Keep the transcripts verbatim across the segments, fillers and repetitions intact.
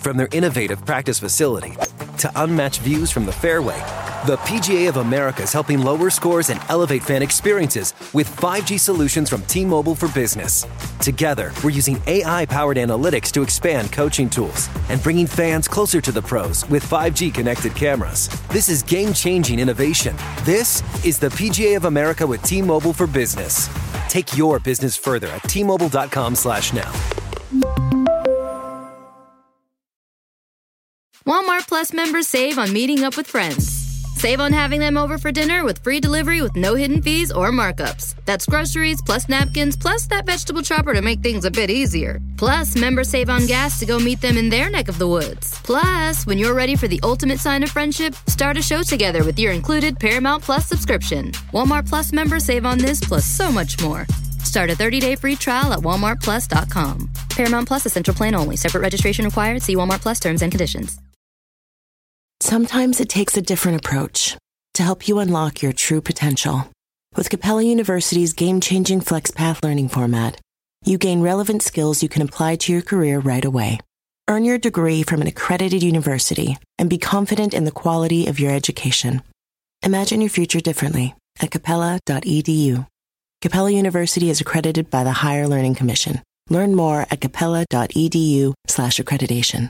From their innovative practice facility to unmatched views from the fairway, the P G A of America is helping lower scores and elevate fan experiences with five G solutions from T-Mobile for Business. Together, we're using A I-powered analytics to expand coaching tools and bringing fans closer to the pros with five G connected cameras. This is game-changing innovation. This is the P G A of America with T-Mobile for Business. Take your business further at T-Mobile.com slash now. Walmart Plus members save on meeting up with friends. Save on having them over for dinner with free delivery with no hidden fees or markups. That's groceries, plus napkins, plus that vegetable chopper to make things a bit easier. Plus, members save on gas to go meet them in their neck of the woods. Plus, when you're ready for the ultimate sign of friendship, start a show together with your included Paramount Plus subscription. Walmart Plus members save on this plus so much more. Start a thirty-day free trial at walmart plus dot com. Paramount Plus Essential Plan only. Separate registration required. See Walmart Plus terms and conditions. Sometimes it takes a different approach to help you unlock your true potential. With Capella University's game-changing FlexPath learning format, you gain relevant skills you can apply to your career right away. Earn your degree from an accredited university and be confident in the quality of your education. Imagine your future differently at capella dot e d u. Capella University is accredited by the Higher Learning Commission. Learn more at capella dot e d u slash accreditation.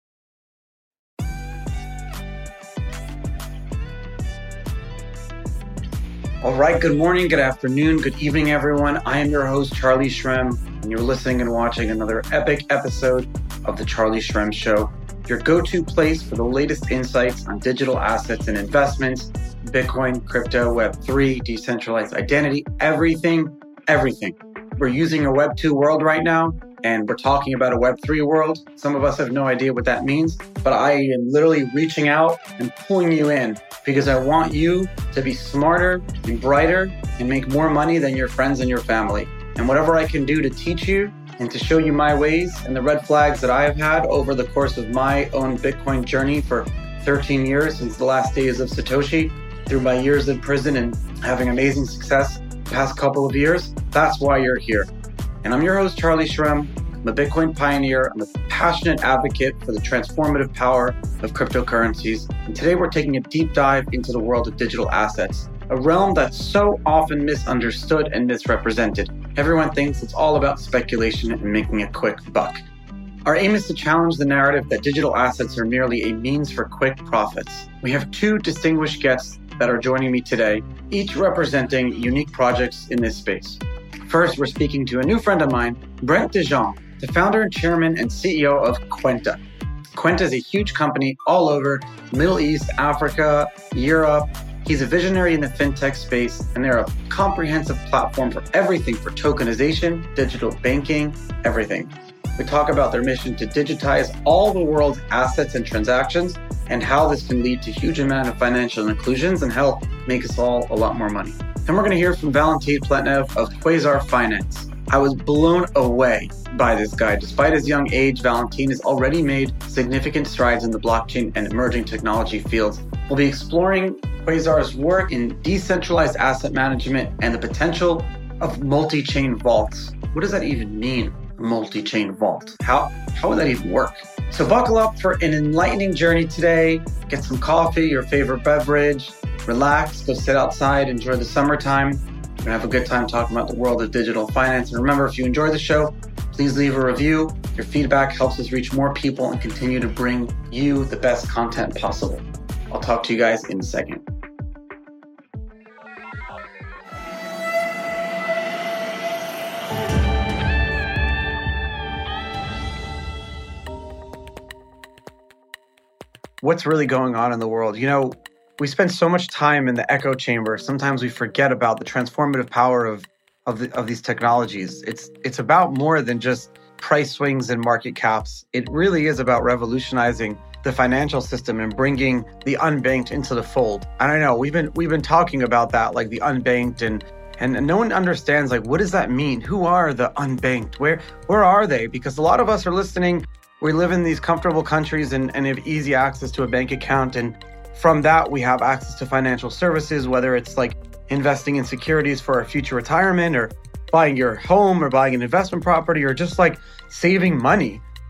All right, good morning, good afternoon, good evening, everyone. I am your host, Charlie Shrem, and you're listening and watching another epic episode of The Charlie Shrem Show, your go-to place for the latest insights on digital assets and investments, Bitcoin, crypto, Web three, decentralized identity, everything, everything. We're using a Web two world right now, and we're talking about a Web three world. Some of us have no idea what that means, but I am literally reaching out and pulling you in because I want you to be smarter and brighter and make more money than your friends and your family. And whatever I can do to teach you and to show you my ways and the red flags that I have had over the course of my own Bitcoin journey for thirteen years since the last days of Satoshi, through my years in prison and having amazing success the past couple of years, that's why you're here. And I'm your host, Charlie Shrem. I'm a Bitcoin pioneer. I'm a passionate advocate for the transformative power of cryptocurrencies. And today we're taking a deep dive into the world of digital assets, a realm that's so often misunderstood and misrepresented. Everyone thinks it's all about speculation and making a quick buck. Our aim is to challenge the narrative that digital assets are merely a means for quick profits. We have two distinguished guests that are joining me today, each representing unique projects in this space. First, we're speaking to a new friend of mine, Brent DeJong, the founder and chairman and C E O of Kwenta. Kwenta is a huge company all over Middle East, Africa, Europe. He's a visionary in the fintech space, and they're a comprehensive platform for everything for tokenization, digital banking, everything. We talk about their mission to digitize all the world's assets and transactions and how this can lead to huge amount of financial inclusions and help make us all a lot more money. Then we're going to hear from Valentin Pletnev of Quasar Finance. I was blown away by this guy. Despite his young age, Valentin has already made significant strides in the blockchain and emerging technology fields. We'll be exploring Quasar's work in decentralized asset management and the potential of multi-chain vaults. What does that even mean, a multi-chain vault? How, how would that even work? So buckle up for an enlightening journey today. Get some coffee, your favorite beverage, relax, go sit outside, enjoy the summertime. We're going to have a good time talking about the world of digital finance. And remember, if you enjoy the show, please leave a review. Your feedback helps us reach more people and continue to bring you the best content possible. I'll talk to you guys in a second. What's really going on in the world? You know, we spend so much time in the echo chamber. Sometimes we forget about the transformative power of of, the, of these technologies. It's it's about more than just price swings and market caps. It really is about revolutionizing the financial system and bringing the unbanked into the fold. And I know we've been we've been talking about that, like the unbanked, and and, and no one understands, like, what does that mean? Who are the unbanked? Where where are they? Because a lot of us are listening. We live in these comfortable countries and, and have easy access to a bank account, and from that, we have access to financial services, whether it's like investing in securities for our future retirement or buying your home or buying an investment property or just like saving money.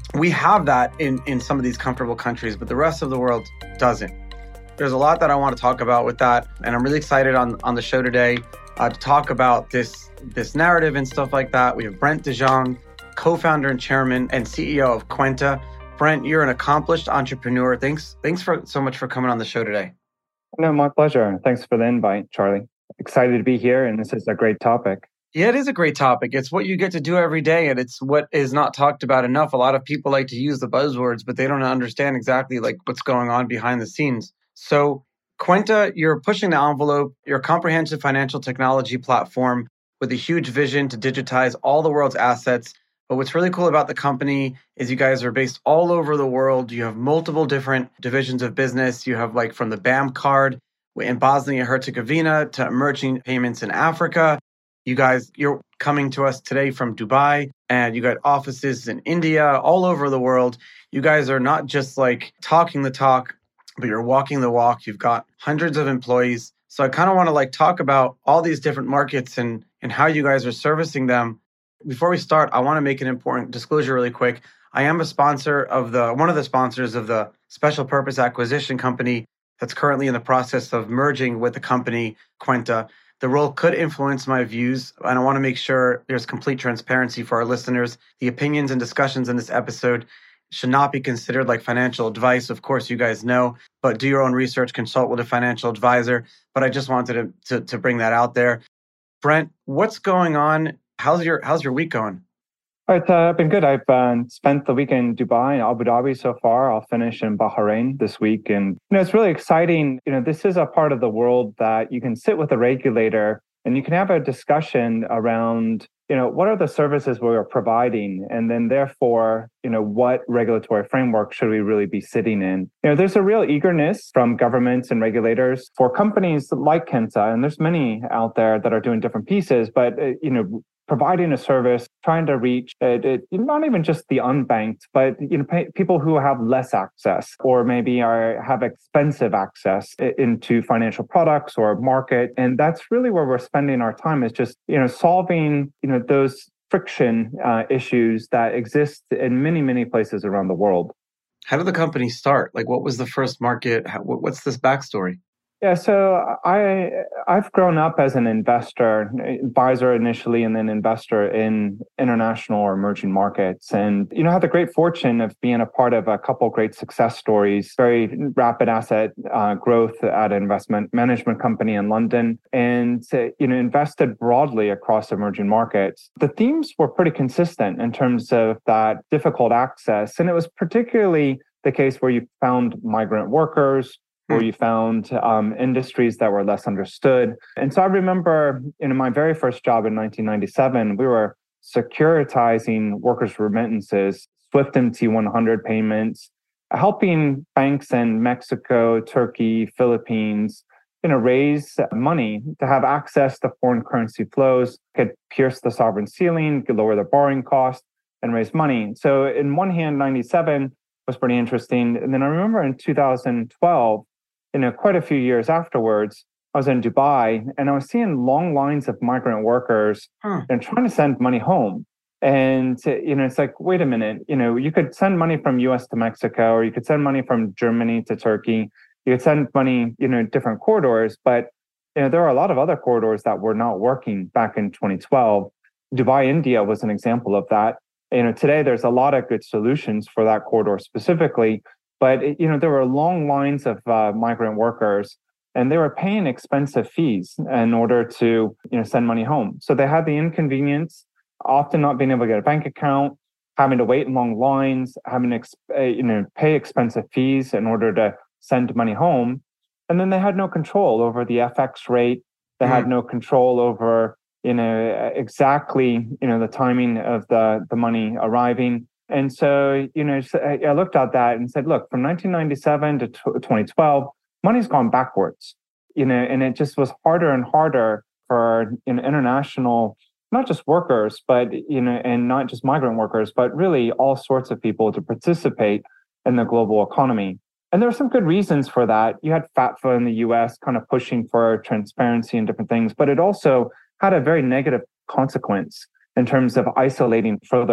we have that in, in some of these comfortable countries, but the rest of the world doesn't. There's a lot that I want to talk about with that, and I'm really excited on, on the show today uh, to talk about this, this narrative and stuff like that. We have Brent de Jong, co-founder and chairman and C E O of Kwenta. Brent, you're an accomplished entrepreneur. Thanks, thanks for so much for coming on the show today. No, my pleasure. Thanks for the invite, Charlie. Excited to be here, and this is a great topic. Yeah, it is a great topic. It's what you get to do every day, and it's what is not talked about enough. A lot of people like to use the buzzwords, but they don't understand exactly like what's going on behind the scenes. So Kwenta, you're pushing the envelope. You're a comprehensive financial technology platform with a huge vision to digitize all the world's assets. But what's really cool about the company is you guys are based all over the world. You have multiple different divisions of business. You have like from the B A M card in Bosnia and Herzegovina to emerging payments in Africa. You guys, you're coming to us today from Dubai, and you got offices in India, all over the world. You guys are not just like talking the talk, but you're walking the walk. You've got hundreds of employees. So I kind of want to like talk about all these different markets and, and how you guys are servicing them. Before we start, I want to make an important disclosure really quick. I am a sponsor of the, one of the sponsors of the special purpose acquisition company that's currently in the process of merging with the company Kwenta. The role could influence my views, and I want to make sure there's complete transparency for our listeners. The opinions and discussions in this episode should not be considered like financial advice. Of course, you guys know, but do your own research, consult with a financial advisor. But I just wanted to, to, to bring that out there. Brent, what's going on? How's your How's your week going? It's uh, been good. I've uh, spent the week in Dubai and Abu Dhabi so far. I'll finish in Bahrain this week. And, you know, it's really exciting. You know, this is a part of the world that you can sit with a regulator and you can have a discussion around, you know, what are the services we are providing? And then therefore, you know, what regulatory framework should we really be sitting in? You know, there's a real eagerness from governments and regulators for companies like Kwenta, and there's many out there that are doing different pieces, but, uh, you know, providing a service, trying to reach it, it, not even just the unbanked, but you know, pay, people who have less access or maybe are have expensive access into financial products or market. And that's really where we're spending our time, is just you know solving you know those friction uh, issues that exist in many, many places around the world. How did the company start? Like, what was the first market? How, what's this backstory? Yeah, so I, I've grown up as an investor, advisor initially, and then investor in international or emerging markets. And, you know, I had the great fortune of being a part of a couple of great success stories, very rapid asset uh, growth at an investment management company in London, and, you know, invested broadly across emerging markets. The themes were pretty consistent in terms of that difficult access. And it was particularly the case where you found migrant workers, where you found um, industries that were less understood. And so I remember in my very first job in nineteen ninety-seven, we were securitizing workers' remittances, SWIFT M T one hundred payments, helping banks in Mexico, Turkey, Philippines, you know, raise money to have access to foreign currency flows, could pierce the sovereign ceiling, could lower their borrowing costs, and raise money. So in one hand, ninety-seven was pretty interesting. And then I remember in two thousand twelve, you know, quite a few years afterwards, I was in Dubai and I was seeing long lines of migrant workers huh. and trying to send money home. And, you know, it's like, wait a minute, you know, you could send money from U S to Mexico, or you could send money from Germany to Turkey. You could send money, you know, different corridors. But, you know, there are a lot of other corridors that were not working back in twenty twelve. Dubai, India was an example of that. You know, today there's a lot of good solutions for that corridor specifically. But, you know, there were long lines of uh, migrant workers, and they were paying expensive fees in order to, you know, send money home. So they had the inconvenience, often not being able to get a bank account, having to wait in long lines, having to, uh, you know, pay expensive fees in order to send money home. And then they had no control over the F X rate. They mm. had no control over, you know, exactly, you know, the timing of the, the money arriving. And so, you know, I looked at that and said, look, from nineteen ninety-seven to twenty twelve, money's gone backwards, you know, and it just was harder and harder for you know, international, not just workers, but, you know, and not just migrant workers, but really all sorts of people to participate in the global economy. And there are some good reasons for that. You had FATFA in the U S kind of pushing for transparency and different things, but it also had a very negative consequence in terms of isolating further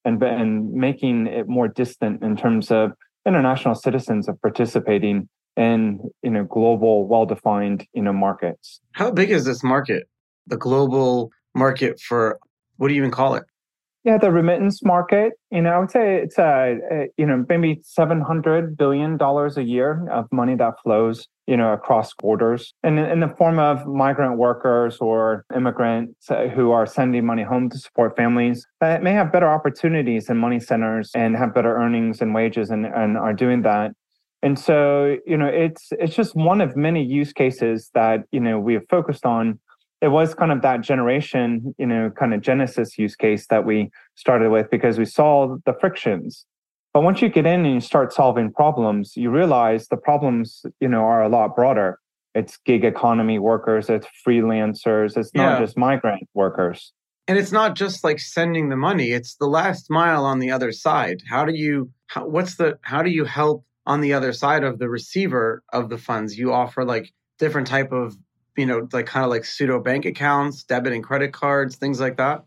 and, and making it more distant in terms of international citizens of participating in, you know, global, well-defined, you know, markets. How big is this market? The global market for, what do you even call it? Yeah, the remittance market, you know, I would say it's, uh, uh, you know, maybe seven hundred billion dollars a year of money that flows, you know, across borders and in, in the form of migrant workers or immigrants who are sending money home to support families that may have better opportunities in money centers and have better earnings and wages and, and are doing that. And so, you know, it's it's just one of many use cases that, you know, we have focused on. It was kind of that generation, you know, kind of Genesis use case that we started with because we saw the frictions. But once you get in and you start solving problems, you realize the problems, you know, are a lot broader. It's gig economy workers, it's freelancers, it's not Yeah. just migrant workers. And it's not just like sending the money, it's the last mile on the other side. How do you, how, what's the, how do you help on the other side of the receiver of the funds? You offer like different type of, you know, like kind of like pseudo bank accounts, debit and credit cards, things like that?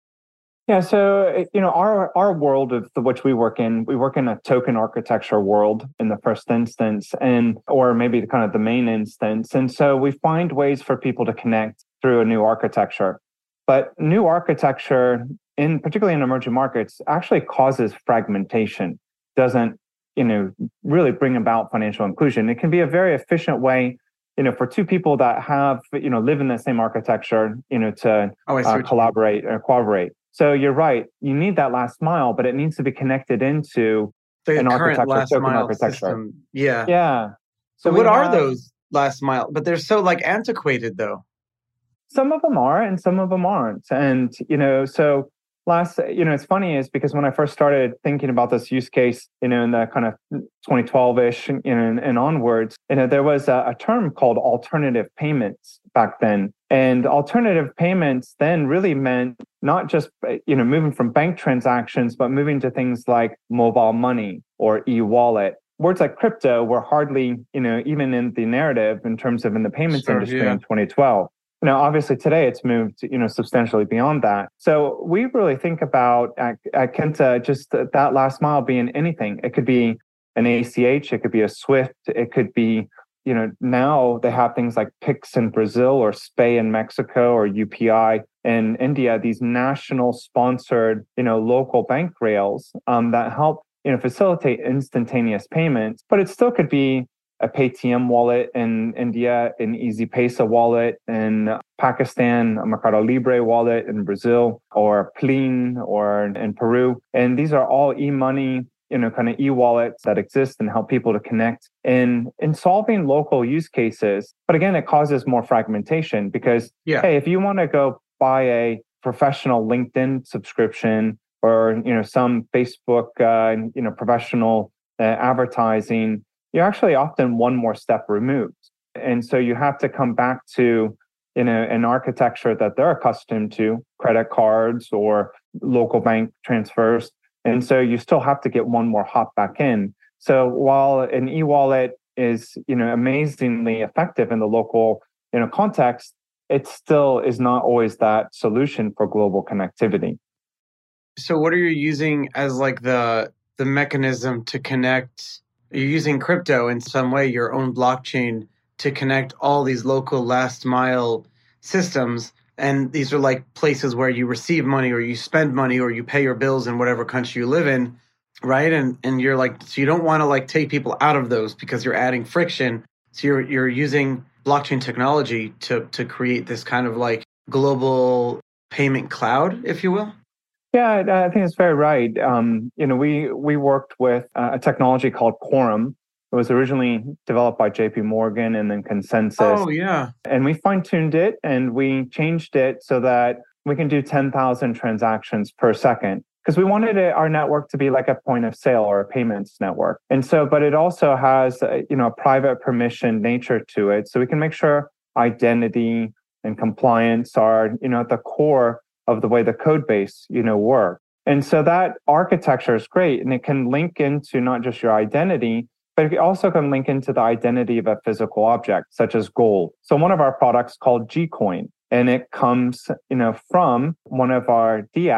Yeah, so, you know, our our world of the, which we work in, we work in a token architecture world in the first instance, and or maybe the kind of the main instance. And so we find ways for people to connect through a new architecture. But new architecture, in particularly in emerging markets, actually causes fragmentation, doesn't, you know, really bring about financial inclusion. It can be a very efficient way, you know, for two people that have, you know, live in the same architecture, you know, to Oh, I see uh, what you collaborate or cooperate. So you're right. You need that last mile, but it needs to be connected into The an current architecture, last token mile architecture. system. Yeah. Yeah. So we what are have- those last mile? But they're so like antiquated though. Some of them are, and some of them aren't. And, you know, so last, you know, it's funny is because when I first started thinking about this use case, you know, in the kind of twenty twelve-ish, you know, and, and onwards, you know, there was a, a term called alternative payments back then. And alternative payments then really meant not just, you know, moving from bank transactions, but moving to things like mobile money or e-wallet. Words like crypto were hardly, you know, even in the narrative in terms of in the payments Sure, industry yeah. in twenty twelve. Now, obviously, today it's moved, you know, substantially beyond that. So we really think about at, at Kenta just that last mile being anything. It could be an A C H, it could be a SWIFT, it could be, you know, now they have things like Pix in Brazil or SPAY in Mexico or U P I in India. These national sponsored, you know, local bank rails um, that help, you know, facilitate instantaneous payments. But it still could be a Paytm wallet in India, an EasyPesa wallet in Pakistan, a Mercado Libre wallet in Brazil, or Plin or in Peru. And these are all e-money, you know, kind of e-wallets that exist and help people to connect in, in solving local use cases. But again, it causes more fragmentation because, Yeah. hey, if you want to go buy a professional LinkedIn subscription or, you know, some Facebook, uh, you know, professional uh, advertising, you're actually often one more step removed. And so you have to come back to, you know, an architecture that they're accustomed to, credit cards or local bank transfers. And so you still have to get one more hop back in. So while an e-wallet is, you know, amazingly effective in the local, you know, context, it still is not always that solution for global connectivity. So what are you using as like the the mechanism to connect? You're using crypto in some way, your own blockchain, to connect all these local last mile systems. And these are like places where you receive money or you spend money or you pay your bills in whatever country you live in, right? And and you're like, so you don't want to like take people out of those because you're adding friction. So you're you're using blockchain technology to to create this kind of like global payment cloud, if you will. Yeah, I think it's very right. Um, you know, we we worked with a technology called Quorum. It was originally developed by J P Morgan and then Consensus. Oh, yeah. And we fine-tuned it and we changed it so that we can do ten thousand transactions per second. Because we wanted it, our network to be like a point of sale or a payments network. And so, but it also has, a, you know, a private permission nature to it. So we can make sure identity and compliance are, you know, at the core of the way the code base, you know, work. And so that architecture is great. And it can link into not just your identity, but it also can link into the identity of a physical object, such as gold. So one of our products called Gcoin, and it comes, you know, from one of our D app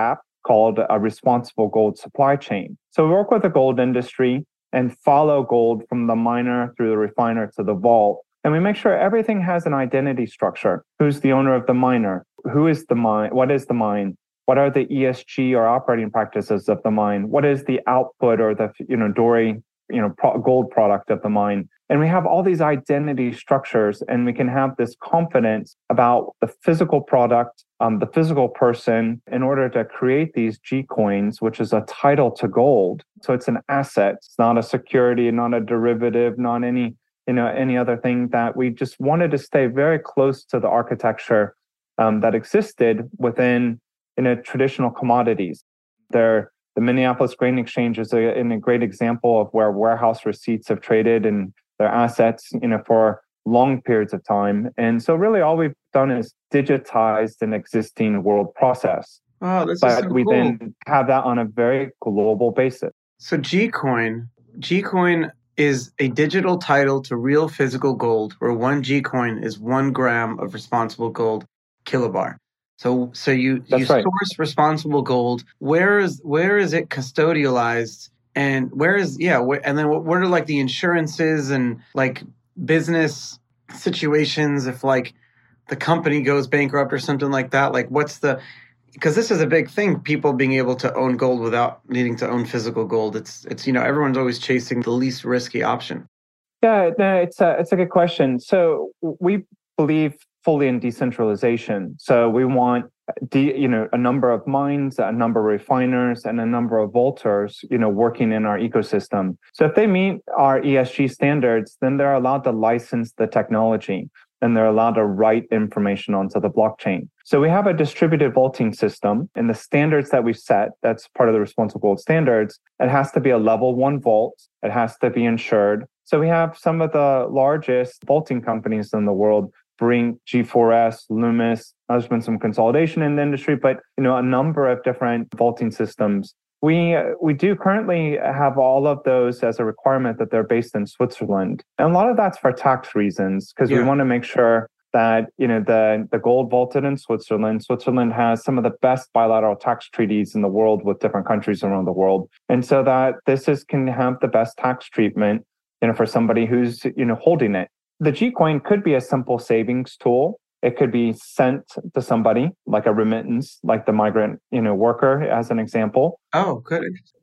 called a responsible gold supply chain. So we work with the gold industry and follow gold from the miner through the refiner to the vault. And we make sure everything has an identity structure. Who's the owner of the miner? Who is the mine? What is the mine? What are the E S G or operating practices of the mine? What is the output or the, you know, doré, you know, pro- gold product of the mine? And we have all these identity structures, and we can have this confidence about the physical product, um, the physical person, in order to create these G coins, which is a title to gold. So it's an asset. It's not a security, not a derivative, not any, you know, any other thing. That we just wanted to stay very close to the architecture um, that existed within, you know, traditional commodities. There, the Minneapolis Grain Exchange is a, a great example of where warehouse receipts have traded and their assets, you know, for long periods of time. And so really all we've done is digitized an existing world process. Oh, this but is so we cool. then have that on a very global basis. So Gcoin, Gcoin is a digital title to real physical gold, where one Gcoin is one gram of responsible gold kilobar. So, so you, you That's right. source responsible gold. Where is where is it custodialized? And where is, yeah, where, and then what, what are like the insurances and like business situations if like the company goes bankrupt or something like that? Like what's the, because this is a big thing, people being able to own gold without needing to own physical gold. It's, it's you know, everyone's always chasing the least risky option. Yeah, no, it's a, it's a good question. So we believe fully in decentralization. So we want, de, you know, a number of mines, a number of refiners, and a number of vaulters, you know, working in our ecosystem. So if they meet our E S G standards, then they're allowed to license the technology and they're allowed to write information onto the blockchain. So we have a distributed vaulting system, and the standards that we've set, that's part of the responsible gold standards. It has to be a level one vault. It has to be insured. So we have some of the largest vaulting companies in the world, Brink, G four S, Loomis. There's been some consolidation in the industry, but you know, a number of different vaulting systems. We we do currently have all of those as a requirement that they're based in Switzerland, and a lot of that's for tax reasons, because yeah. we want to make sure that you know the the gold vaulted in Switzerland. Switzerland has some of the best bilateral tax treaties in the world with different countries around the world, and so that this is can have the best tax treatment, you know, for somebody who's you know holding it. The Gcoin could be a simple savings tool. It could be sent to somebody like a remittance, like the migrant, you know, worker as an example. Oh, good.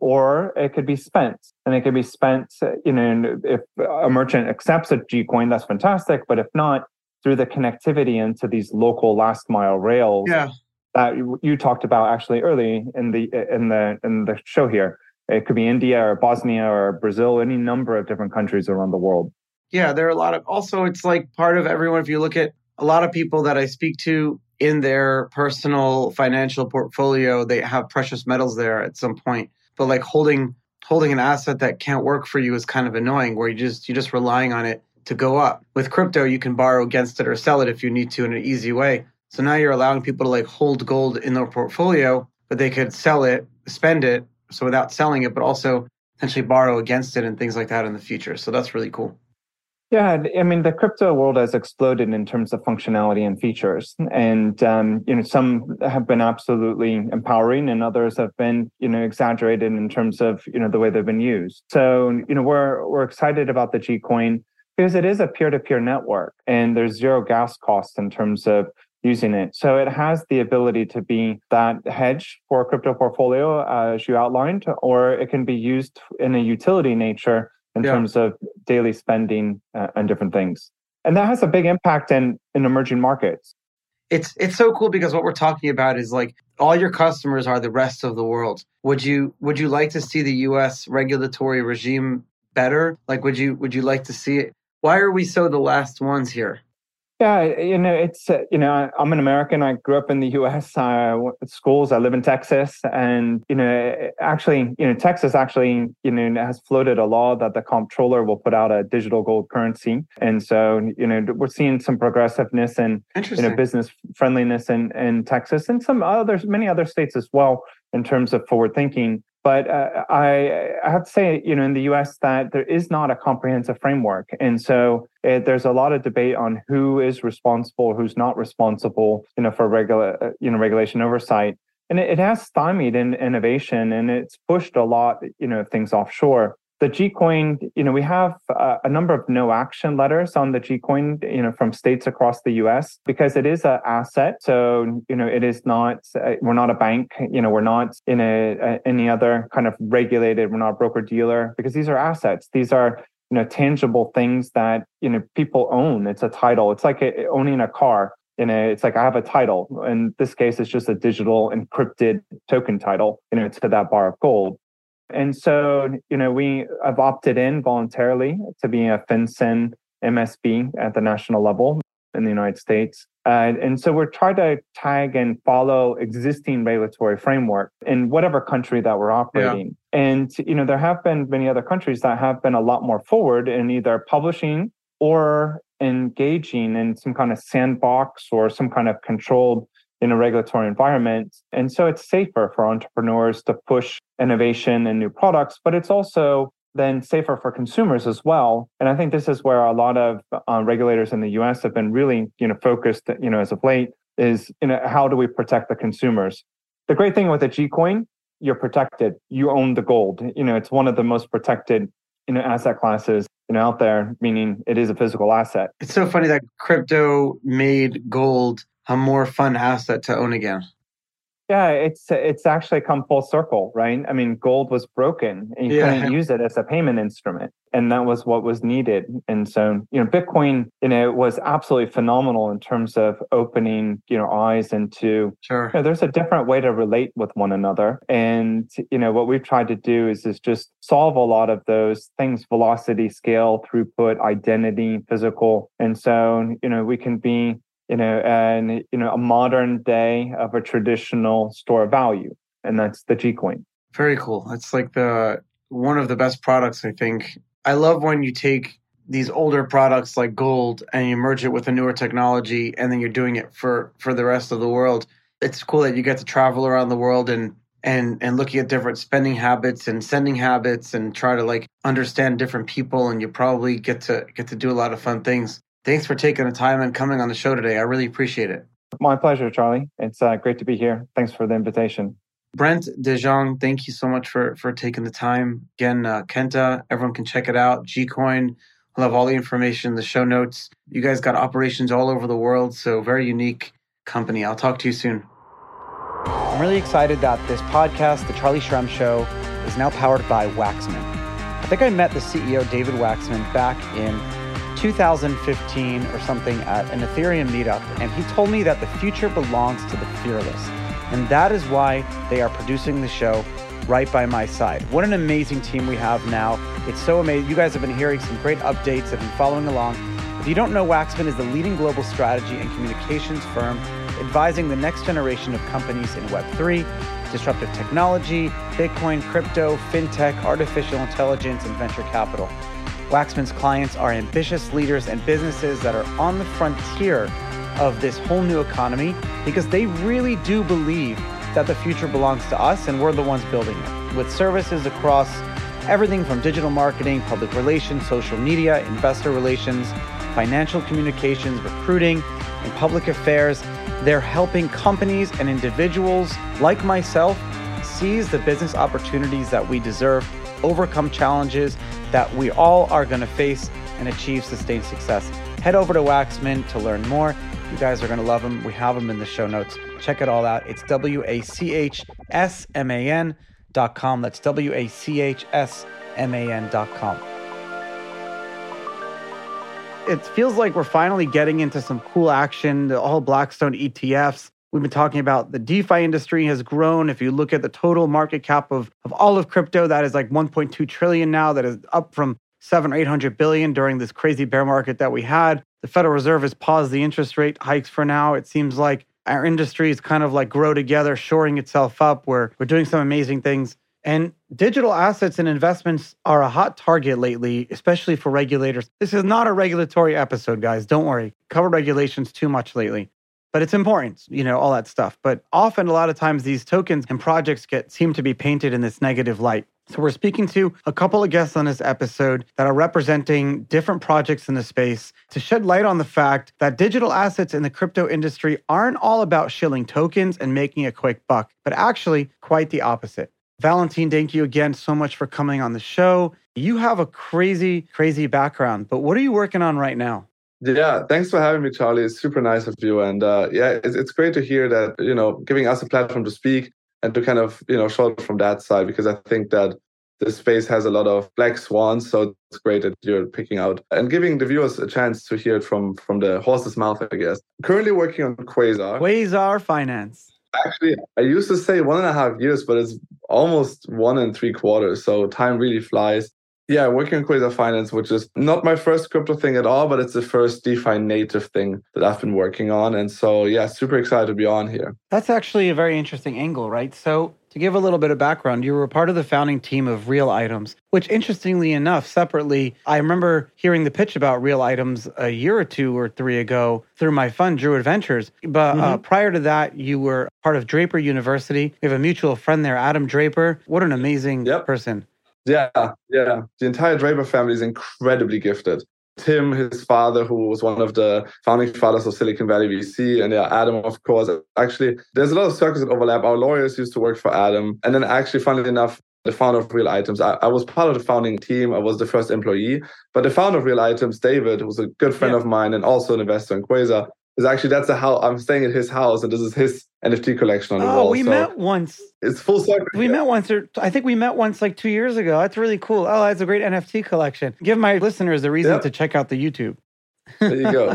Or it could be spent, and it could be spent, you know, if a merchant accepts a Gcoin, that's fantastic. But if not, through the connectivity into these local last mile rails yeah. that you, you talked about actually early in the in the in the show here. It could be India or Bosnia or Brazil, any number of different countries around the world. Yeah, there are a lot of, also it's like part of everyone, if you look at a lot of people that I speak to in their personal financial portfolio, they have precious metals there at some point. But like holding holding an asset that can't work for you is kind of annoying, where you just, you're just relying on it to go up. With crypto, you can borrow against it or sell it if you need to in an easy way. So now you're allowing people to like hold gold in their portfolio, but they could sell it, spend it, so without selling it, but also potentially borrow against it and things like that in the future. So that's really cool. Yeah, I mean, the crypto world has exploded in terms of functionality and features. And, um, you know, some have been absolutely empowering and others have been, you know, exaggerated in terms of, you know, the way they've been used. So, you know, we're we're excited about the Gcoin because it is a peer-to-peer network and there's zero gas cost in terms of using it. So it has the ability to be that hedge for a crypto portfolio, uh, as you outlined, or it can be used in a utility nature in yeah. terms of daily spending uh, and different things. And that has a big impact in, in emerging markets. It's it's so cool because what we're talking about is like all your customers are the rest of the world. Would you would you like to see the U S regulatory regime better? Like, would you would you like to see it? Why are we so the last ones here? Yeah, you know, it's, uh, you know, I'm an American. I grew up in the U S uh, schools. I live in Texas. And, you know, actually, you know, Texas actually, you know, has floated a law that the comptroller will put out a digital gold currency. And so, you know, we're seeing some progressiveness and, you know, business friendliness in, in Texas and some others, many other states as well in terms of forward thinking. But uh, I, I have to say, you know, in the U S that there is not a comprehensive framework. And so it, there's a lot of debate on who is responsible, who's not responsible, you know, for regular, you know, regulation oversight. And it, it has stymied in innovation, and it's pushed a lot, you know, things offshore. The Gcoin, you know, we have uh, a number of no action letters on the Gcoin, you know, from states across the U S because it is an asset. So, you know, it is not, uh, we're not a bank, you know, we're not in a, a any other kind of regulated, we're not a broker dealer, because these are assets. These are, you know, tangible things that, you know, people own. It's a title. It's like a, owning a car. In a, it's like I have a title. In this case, it's just a digital encrypted token title, you know, to that bar of gold. And so, you know, we have opted in voluntarily to be a FinCEN M S B at the national level in the United States. Uh, and so we're trying to tag and follow existing regulatory framework in whatever country that we're operating. Yeah. And, you know, there have been many other countries that have been a lot more forward in either publishing or engaging in some kind of sandbox or some kind of controlled in a regulatory environment. And so it's safer for entrepreneurs to push innovation and new products, but it's also then safer for consumers as well. And I think this is where a lot of uh, regulators in the U S have been really, you know, focused, you know, as of late is, you know, how do we protect the consumers? The great thing with a Gcoin, you're protected. You own the gold. You know, it's one of the most protected, you know, asset classes, you know, out there, meaning it is a physical asset. It's so funny that crypto made gold a more fun asset to own again. Yeah, it's it's actually come full circle, right? I mean, gold was broken and you yeah. couldn't use it as a payment instrument. And that was what was needed. And so, you know, Bitcoin, you know, was absolutely phenomenal in terms of opening, you know, eyes into, sure. you know, there's a different way to relate with one another. And, you know, what we've tried to do is, is just solve a lot of those things, velocity, scale, throughput, identity, physical. And so, you know, we can be, you know, and, you know, a modern day of a traditional store of value. And that's the Gcoin. Very cool. It's like the one of the best products, I think. I love when you take these older products like gold and you merge it with a newer technology, and then you're doing it for, for the rest of the world. It's cool that you get to travel around the world and and and looking at different spending habits and sending habits and try to like understand different people, and you probably get to get to do a lot of fun things. Thanks for taking the time and coming on the show today. I really appreciate it. My pleasure, Charlie. It's uh, great to be here. Thanks for the invitation. Brent de Jong, thank you so much for, for taking the time. Again, uh, Kenta, everyone can check it out. Gcoin, we'll have all the information in the show notes. You guys got operations all over the world, so very unique company. I'll talk to you soon. I'm really excited that this podcast, The Charlie Shrem Show, is now powered by Waxman. I think I met the C E O, David Waxman, back in two thousand fifteen or something at an Ethereum meetup, and he told me that the future belongs to the fearless. And that is why they are producing the show right by my side. What an amazing team we have now. It's so amazing. You guys have been hearing some great updates, have been following along. If you don't know, Waxman is the leading global strategy and communications firm advising the next generation of companies in Web three, disruptive technology, Bitcoin, crypto, fintech, artificial intelligence, and venture capital. Waxman's clients are ambitious leaders and businesses that are on the frontier of this whole new economy because they really do believe that the future belongs to us and we're the ones building it. With services across everything from digital marketing, public relations, social media, investor relations, financial communications, recruiting, and public affairs, they're helping companies and individuals like myself seize the business opportunities that we deserve, overcome challenges that we all are going to face, and achieve sustained success. Head over to Waxman to learn more. You guys are going to love them. We have them in the show notes. Check it all out. It's W A C H S M A N dot com. That's W A C H S M A N dot com. It feels like we're finally getting into some cool action. The all Blackstone E T Fs. We've been talking about the DeFi industry has grown. If you look at the total market cap of, of all of crypto, that is like one point two trillion now. That is up from seven or eight hundred billion during this crazy bear market that we had. The Federal Reserve has paused the interest rate hikes for now. It seems like our industry is kind of like grow together, shoring itself up. We're, we're doing some amazing things. And digital assets and investments are a hot target lately, especially for regulators. This is not a regulatory episode, guys. Don't worry. Cover regulations too much lately. But it's important, you know, all that stuff. But often, a lot of times, these tokens and projects get seem to be painted in this negative light. So we're speaking to a couple of guests on this episode that are representing different projects in the space to shed light on the fact that digital assets in the crypto industry aren't all about shilling tokens and making a quick buck, but actually quite the opposite. Valentin, thank you again so much for coming on the show. You have a crazy, crazy background, but what are you working on right now? Yeah, thanks for having me, Charlie. It's super nice of you. And uh, yeah, it's, it's great to hear that, you know, giving us a platform to speak and to kind of, you know, show it from that side, because I think that the space has a lot of black swans. So it's great that you're picking out and giving the viewers a chance to hear it from, from the horse's mouth, I guess. Currently working on Quasar. Quasar Finance. Actually, I used to say one and a half years, but it's almost one and three quarters. So time really flies. Yeah, working on Quasar Finance, which is not my first crypto thing at all, but it's the first DeFi native thing that I've been working on. And so, yeah, super excited to be on here. That's actually a very interesting angle, right? So to give a little bit of background, you were part of the founding team of Real Items, which interestingly enough, separately, I remember hearing the pitch about Real Items a year or two or three ago through my fund, Druid Ventures. But mm-hmm. uh, prior to that, you were part of Draper University. We have a mutual friend there, Adam Draper. What an amazing yep. person. Yeah, yeah. The entire Draper family is incredibly gifted. Tim, his father, who was one of the founding fathers of Silicon Valley V C, and yeah, Adam, of course. Actually, there's a lot of circles that overlap. Our lawyers used to work for Adam. And then actually, funnily enough, the founder of Real Items, I, I was part of the founding team. I was the first employee. But the founder of Real Items, David, who was a good friend yeah. of mine and also an investor in Quasar, is actually, that's a house. I'm staying at his house, and this is his N F T collection on the oh, wall. Oh, we so met once. It's full circle. We met once, or I think we met once like two years ago. That's really cool. Oh, that's a great N F T collection. Give my listeners a reason yep. to check out the YouTube. There you go.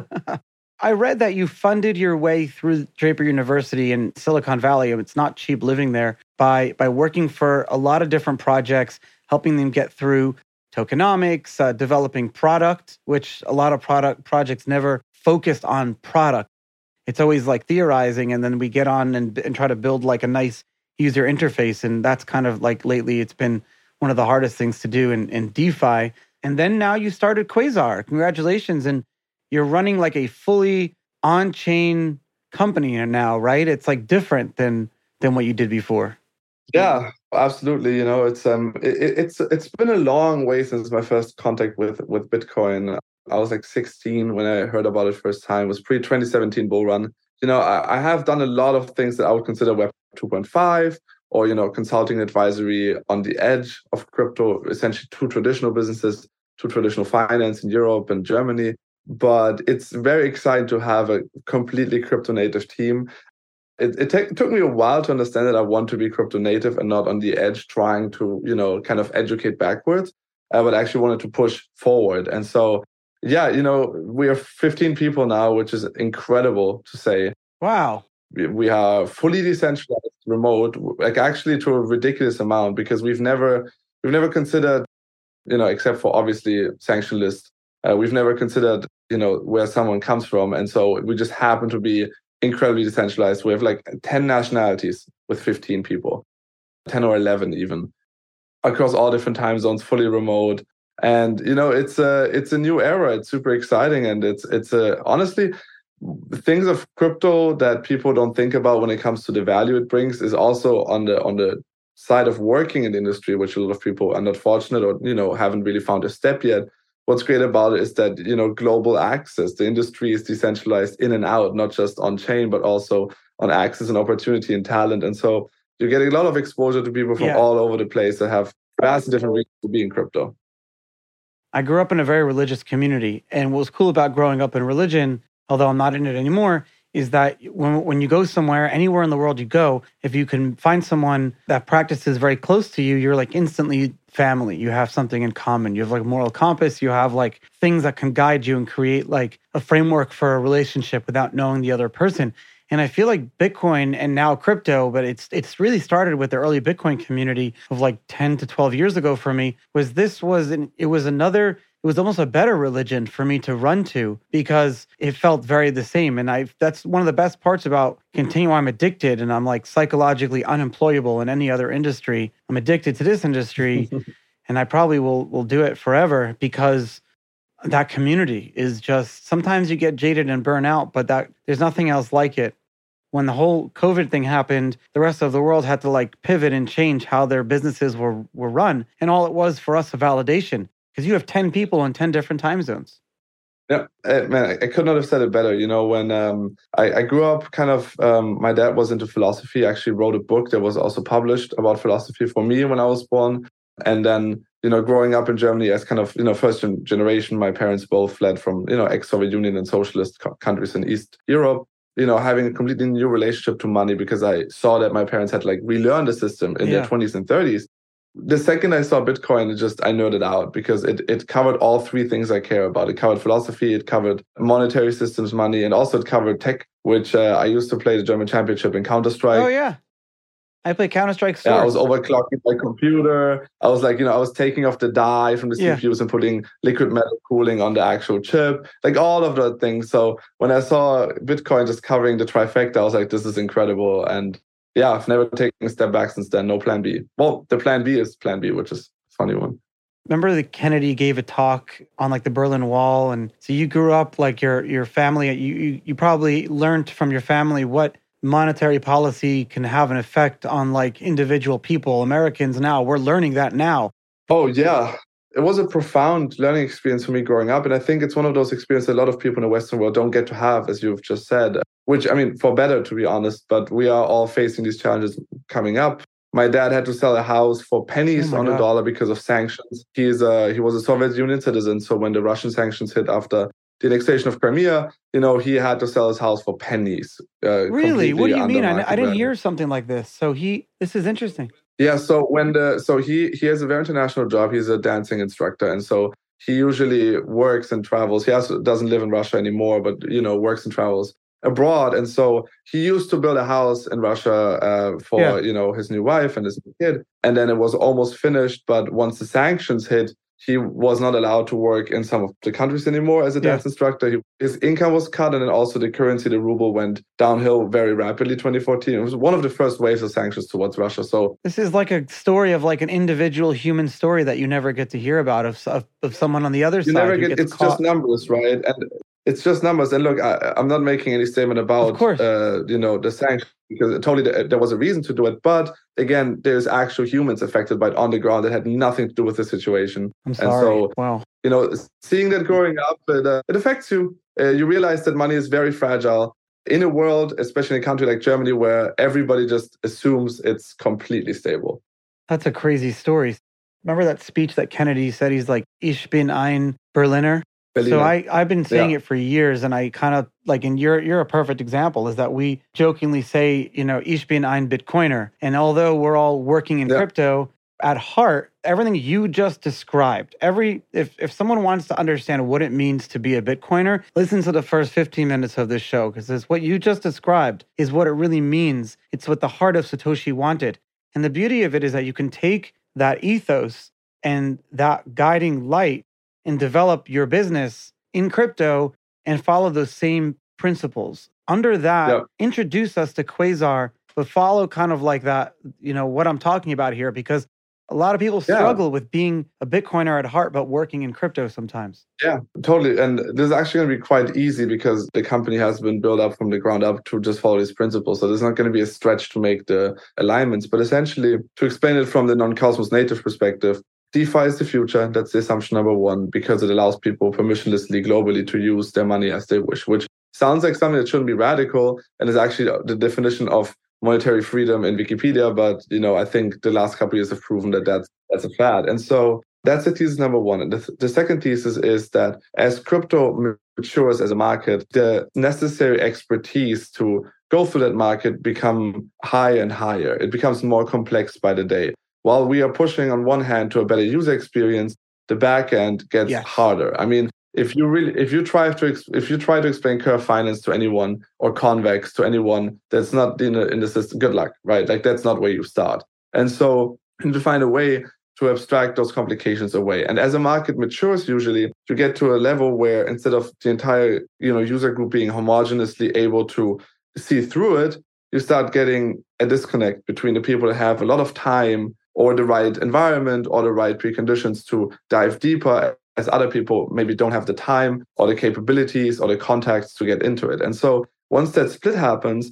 I read that you funded your way through Draper University in Silicon Valley. It's not cheap living there by, by working for a lot of different projects, helping them get through tokenomics, uh, developing product, which a lot of product projects never focused on product. It's always like theorizing, and then we get on and, and try to build like a nice user interface. And that's kind of like lately, it's been one of the hardest things to do in, in DeFi. And then now you started Quasar. Congratulations. And you're running like a fully on-chain company now, right? It's like different than than what you did before. Yeah, absolutely. You know, it's um, it, it's it's been a long way since my first contact with with Bitcoin. I was like sixteen when I heard about it first time. It was pre twenty seventeen bull run. You know, I, I have done a lot of things that I would consider Web two point five, or, you know, consulting advisory on the edge of crypto, essentially two traditional businesses, two traditional finance in Europe and Germany. But it's very exciting to have a completely crypto native team. It, it, take, it took me a while to understand that I want to be crypto native and not on the edge trying to, you know, kind of educate backwards, uh, but actually wanted to push forward. And so, yeah, you know, we are fifteen people now, which is incredible to say. Wow. We, we are fully decentralized, remote, like actually to a ridiculous amount, because we've never, we've never considered, you know, except for obviously sanction list, uh, we've never considered, you know, where someone comes from. And so we just happen to be incredibly decentralized. We have like ten nationalities with fifteen people, ten or eleven even, across all different time zones, fully remote. And, you know, it's a, it's a new era. It's super exciting. And it's, it's a, honestly, things of crypto that people don't think about when it comes to the value it brings is also on the, on the side of working in the industry, which a lot of people are not fortunate or, you know, haven't really found a step yet. What's great about it is that, you know, global access, the industry is decentralized in and out, not just on chain, but also on access and opportunity and talent. And so you're getting a lot of exposure to people from yeah. all over the place that have vastly different reasons to be in crypto. I grew up in a very religious community. And what was cool about growing up in religion, although I'm not in it anymore, is that when when you go somewhere, anywhere in the world you go, if you can find someone that practices very close to you, you're like instantly family. You have something in common. You have like a moral compass. You have like things that can guide you and create like a framework for a relationship without knowing the other person. And I feel like Bitcoin and now crypto, but it's it's really started with the early Bitcoin community of like ten to twelve years ago for me, was this was an, it was another, it was almost a better religion for me to run to because it felt very the same. And I that's one of the best parts about continuing. I'm addicted and I'm like psychologically unemployable in any other industry. I'm addicted to this industry and I probably will will do it forever because that community is just, sometimes you get jaded and burn out, but that there's nothing else like it. when the whole COVID thing happened, the rest of the world had to like pivot and change how their businesses were, were run. And all it was for us a validation, because you have ten people in ten different time zones. Yeah, man, I could not have said it better. You know, when um, I, I grew up kind of, um, my dad was into philosophy, actually wrote a book that was also published about philosophy for me when I was born. And then, you know, growing up in Germany as kind of, you know, first generation, my parents both fled from, you know, ex-Soviet Union and socialist co- countries in East Europe, you know, having a completely new relationship to money because I saw that my parents had like relearned the system in yeah. their twenties and thirties. The second I saw Bitcoin, it just, I nerded out because it it covered all three things I care about. It covered philosophy, it covered monetary systems, money, and also it covered tech, which uh, I used to play the German championship in Counter-Strike. Oh, yeah. I play Counter-Strike Source. Yeah, I was overclocking my computer. I was like, you know, I was taking off the die from the yeah. C P Us and putting liquid metal cooling on the actual chip, like all of those things. So when I saw Bitcoin just covering the trifecta, I was like, this is incredible. And yeah, I've never taken a step back since then. No plan B. Well, the plan B is plan B, which is a funny one. Remember that Kennedy gave a talk on like the Berlin Wall. And so you grew up like your your family, you, you, you probably learned from your family what monetary policy can have an effect on like individual people. Americans now, we're learning that now. Oh, yeah. It was a profound learning experience for me growing up. And I think it's one of those experiences a lot of people in the Western world don't get to have, as you've just said, which, I mean, for better, to be honest, but we are all facing these challenges coming up. My dad had to sell a house for pennies oh on God. a dollar because of sanctions. He's a, he was a Soviet Union citizen. So when the Russian sanctions hit after the annexation of Crimea, you know, he had to sell his house for pennies. Uh, really? What do you mean? I, I didn't hear something like this. So he, this is interesting. Yeah. So when the, so he, he has a very international job. He's a dancing instructor. And so he usually works and travels. He also doesn't live in Russia anymore, but, you know, works and travels abroad. And so he used to build a house in Russia uh, for, yeah. you know, his new wife and his new kid. And then it was almost finished. But once the sanctions hit, he was not allowed to work in some of the countries anymore as a dance yeah. instructor. He, his income was cut, and then also the currency, the ruble, went downhill very rapidly. twenty fourteen. It was one of the first waves of sanctions towards Russia. So this is like a story of like an individual human story that you never get to hear about of of, of someone on the other you side. Never get, it's caught. just numbers, right? And it's just numbers. And look, I, I'm not making any statement about uh, you know the sanctions because totally there was a reason to do it. But again, there's actual humans affected by it on the ground that had nothing to do with the situation. I'm sorry. And so, wow. you know, seeing that growing up, it, uh, it affects you. Uh, you realize that money is very fragile in a world, especially in a country like Germany, where everybody just assumes it's completely stable. That's a crazy story. Remember that speech that Kennedy said? He's like, Ich bin ein Berliner. So I, I've been saying yeah. it for years, and I kind of like, and you're you're a perfect example, is that we jokingly say, you know, Ich bin ein Bitcoiner. And although we're all working in yeah. crypto, at heart, everything you just described, every if, if someone wants to understand what it means to be a Bitcoiner, listen to the first fifteen minutes of this show, because what you just described is what it really means. It's what the heart of Satoshi wanted. And the beauty of it is that you can take that ethos and that guiding light and develop your business in crypto and follow those same principles. Under that, yep. introduce us to Quasar, but follow kind of like that, you know, what I'm talking about here, because a lot of people struggle yeah. with being a Bitcoiner at heart, but working in crypto sometimes. Yeah, totally. And this is actually going to be quite easy because the company has been built up from the ground up to just follow these principles. So there's not going to be a stretch to make the alignments. But essentially, to explain it from the non-Cosmos native perspective, DeFi is the future. That's the assumption number one, because it allows people permissionlessly globally to use their money as they wish, which sounds like something that shouldn't be radical and is actually the definition of monetary freedom in Wikipedia. But, you know, I think the last couple of years have proven that that's, that's a fad. And so that's the thesis number one. And the, the second thesis is that as crypto matures as a market, the necessary expertise to go through that market become higher and higher. It becomes more complex by the day. While we are pushing on one hand to a better user experience, the back end gets yes. harder. I mean, if you really, if you try to, if you try to explain Curve Finance to anyone or Convex to anyone that's not in, a, in the system, good luck, right? Like that's not where you start. And so you need to find a way to abstract those complications away. And as a market matures, usually you get to a level where instead of the entire, you know, user group being homogeneously able to see through it, you start getting a disconnect between the people that have a lot of time or the right environment or the right preconditions to dive deeper, as other people maybe don't have the time or the capabilities or the contacts to get into it. And so once that split happens,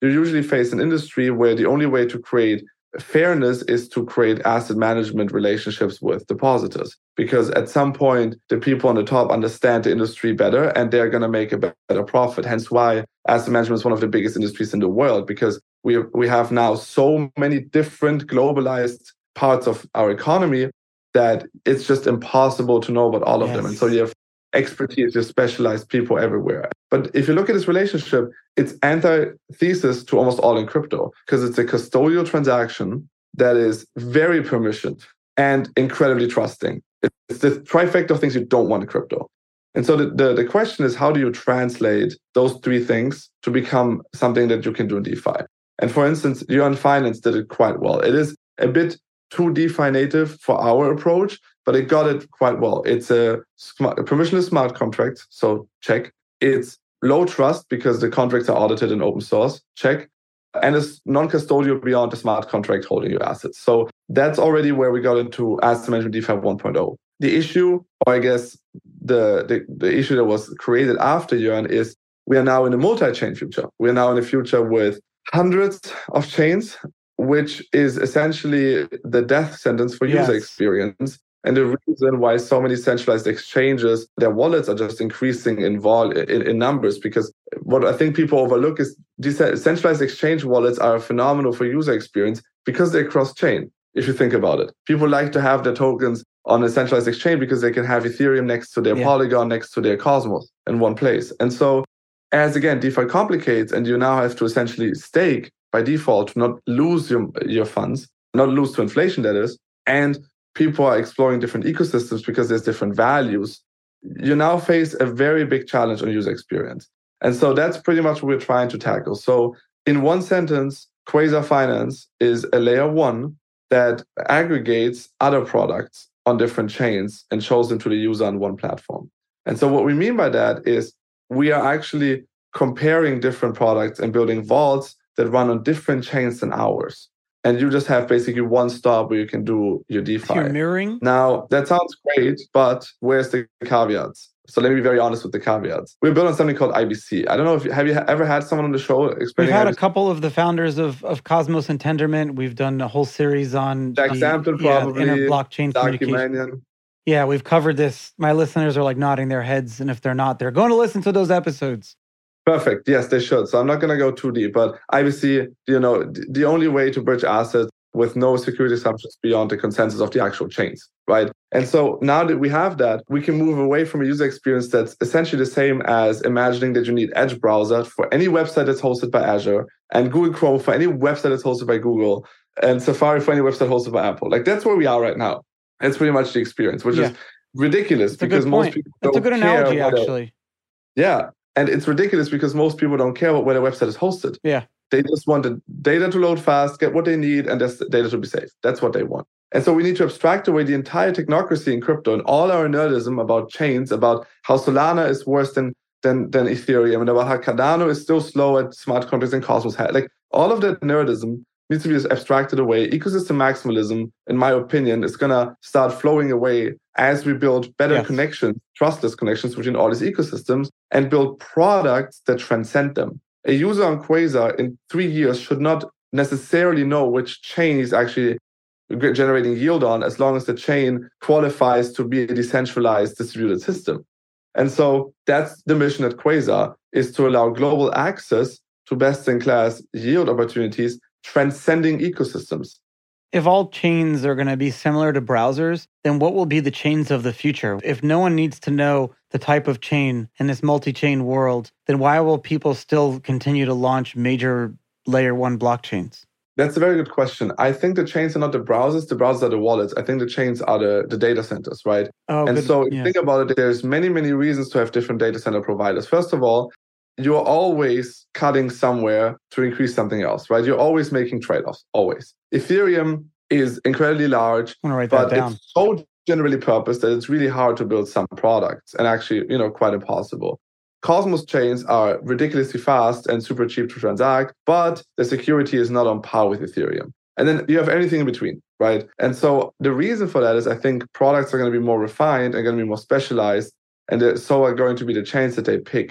you usually face an industry where the only way to create fairness is to create asset management relationships with depositors. Because at some point, the people on the top understand the industry better and they're going to make a better profit. Hence why asset management is one of the biggest industries in the world, because we we have now so many different globalized parts of our economy that it's just impossible to know about all of yes. them. And so you have expertise, you have specialized people everywhere. But if you look at this relationship, it's antithesis to almost all in crypto, because it's a custodial transaction that is very permissioned and incredibly trusting. It's the trifecta of things you don't want in crypto. And so the, the, the question is, how do you translate those three things to become something that you can do in DeFi? And for instance, Yearn Finance did it quite well. It is a bit too DeFi native for our approach, but it got it quite well. It's a, smart, a permissionless smart contract, so check. It's low trust because the contracts are audited in open source, check. And it's non-custodial beyond the smart contract holding your assets. So that's already where we got into asset management DeFi one point oh. The issue, or I guess the, the, the issue that was created after Yearn is we are now in a multi-chain future. We are now in a future with hundreds of chains, which is essentially the death sentence for yes. user experience. And the reason why so many centralized exchanges, their wallets are just increasing in, vol- in, in numbers, because what I think people overlook is these centralized exchange wallets are phenomenal for user experience because they're cross-chain, if you think about it. People like to have their tokens on a centralized exchange because they can have Ethereum next to their yeah. Polygon, next to their Cosmos in one place. And so as, again, DeFi complicates and you now have to essentially stake by default to not lose your, your funds, not lose to inflation, that is, and people are exploring different ecosystems because there's different values, you now face a very big challenge on user experience. And so that's pretty much what we're trying to tackle. So in one sentence, Quasar Finance is a layer one that aggregates other products on different chains and shows them to the user on one platform. And so what we mean by that is we are actually comparing different products and building vaults that run on different chains than ours. And you just have basically one stop where you can do your DeFi. So you're mirroring? Now, that sounds great, but where's the caveats? So let me be very honest with the caveats. We're built on something called I B C. I don't know if you, have you ever had someone on the show explaining? We've had I B C? A couple of the founders of, of Cosmos and Tendermint. We've done a whole series on Jack the, Sampton, yeah, probably. inter blockchain communication. Mannion. Yeah, we've covered this. My listeners are like nodding their heads, and if they're not, they're going to listen to those episodes. Perfect. Yes, they should. So I'm not going to go too deep, but I B C, you know, the only way to bridge assets with no security assumptions beyond the consensus of the actual chains, right? And so now that we have that, we can move away from a user experience that's essentially the same as imagining that you need Edge browser for any website that's hosted by Azure, and Google Chrome for any website that's hosted by Google, and Safari for any website hosted by Apple. Like, that's where we are right now. That's pretty much the experience, which yeah. is ridiculous that's because most people don't That's a good care analogy, actually. A, yeah. And it's ridiculous because most people don't care about where their website is hosted. Yeah. They just want the data to load fast, get what they need, and the data to be safe. That's what they want. And so we need to abstract away the entire technocracy in crypto and all our nerdism about chains, about how Solana is worse than, than, than Ethereum, and about how Cardano is still slow at smart contracts and Cosmos. Like, all of that nerdism needs to be abstracted away. Ecosystem maximalism, in my opinion, is going to start flowing away as we build better yes. connections, trustless connections between all these ecosystems, and build products that transcend them. A user on Quasar in three years should not necessarily know which chain is actually generating yield on, as long as the chain qualifies to be a decentralized distributed system. And so that's the mission at Quasar, is to allow global access to best-in-class yield opportunities transcending ecosystems. If all chains are going to be similar to browsers, then what will be the chains of the future? If no one needs to know the type of chain in this multi-chain world, then why will people still continue to launch major layer one blockchains? That's a very good question. I think the chains are not the browsers. The browsers are the wallets. I think the chains are the, the data centers, right? Oh, and good. so if yeah. you think about it, there's many, many reasons to have different data center providers. First of all, you're always cutting somewhere to increase something else, right? You're always making trade-offs, always. Ethereum is incredibly large, I'm gonna write but that down. It's so generally purposed that it's really hard to build some products, and actually, you know, quite impossible. Cosmos chains are ridiculously fast and super cheap to transact, but the security is not on par with Ethereum. And then you have anything in between, right? And so the reason for that is I think products are going to be more refined and going to be more specialized, and so are going to be the chains that they pick.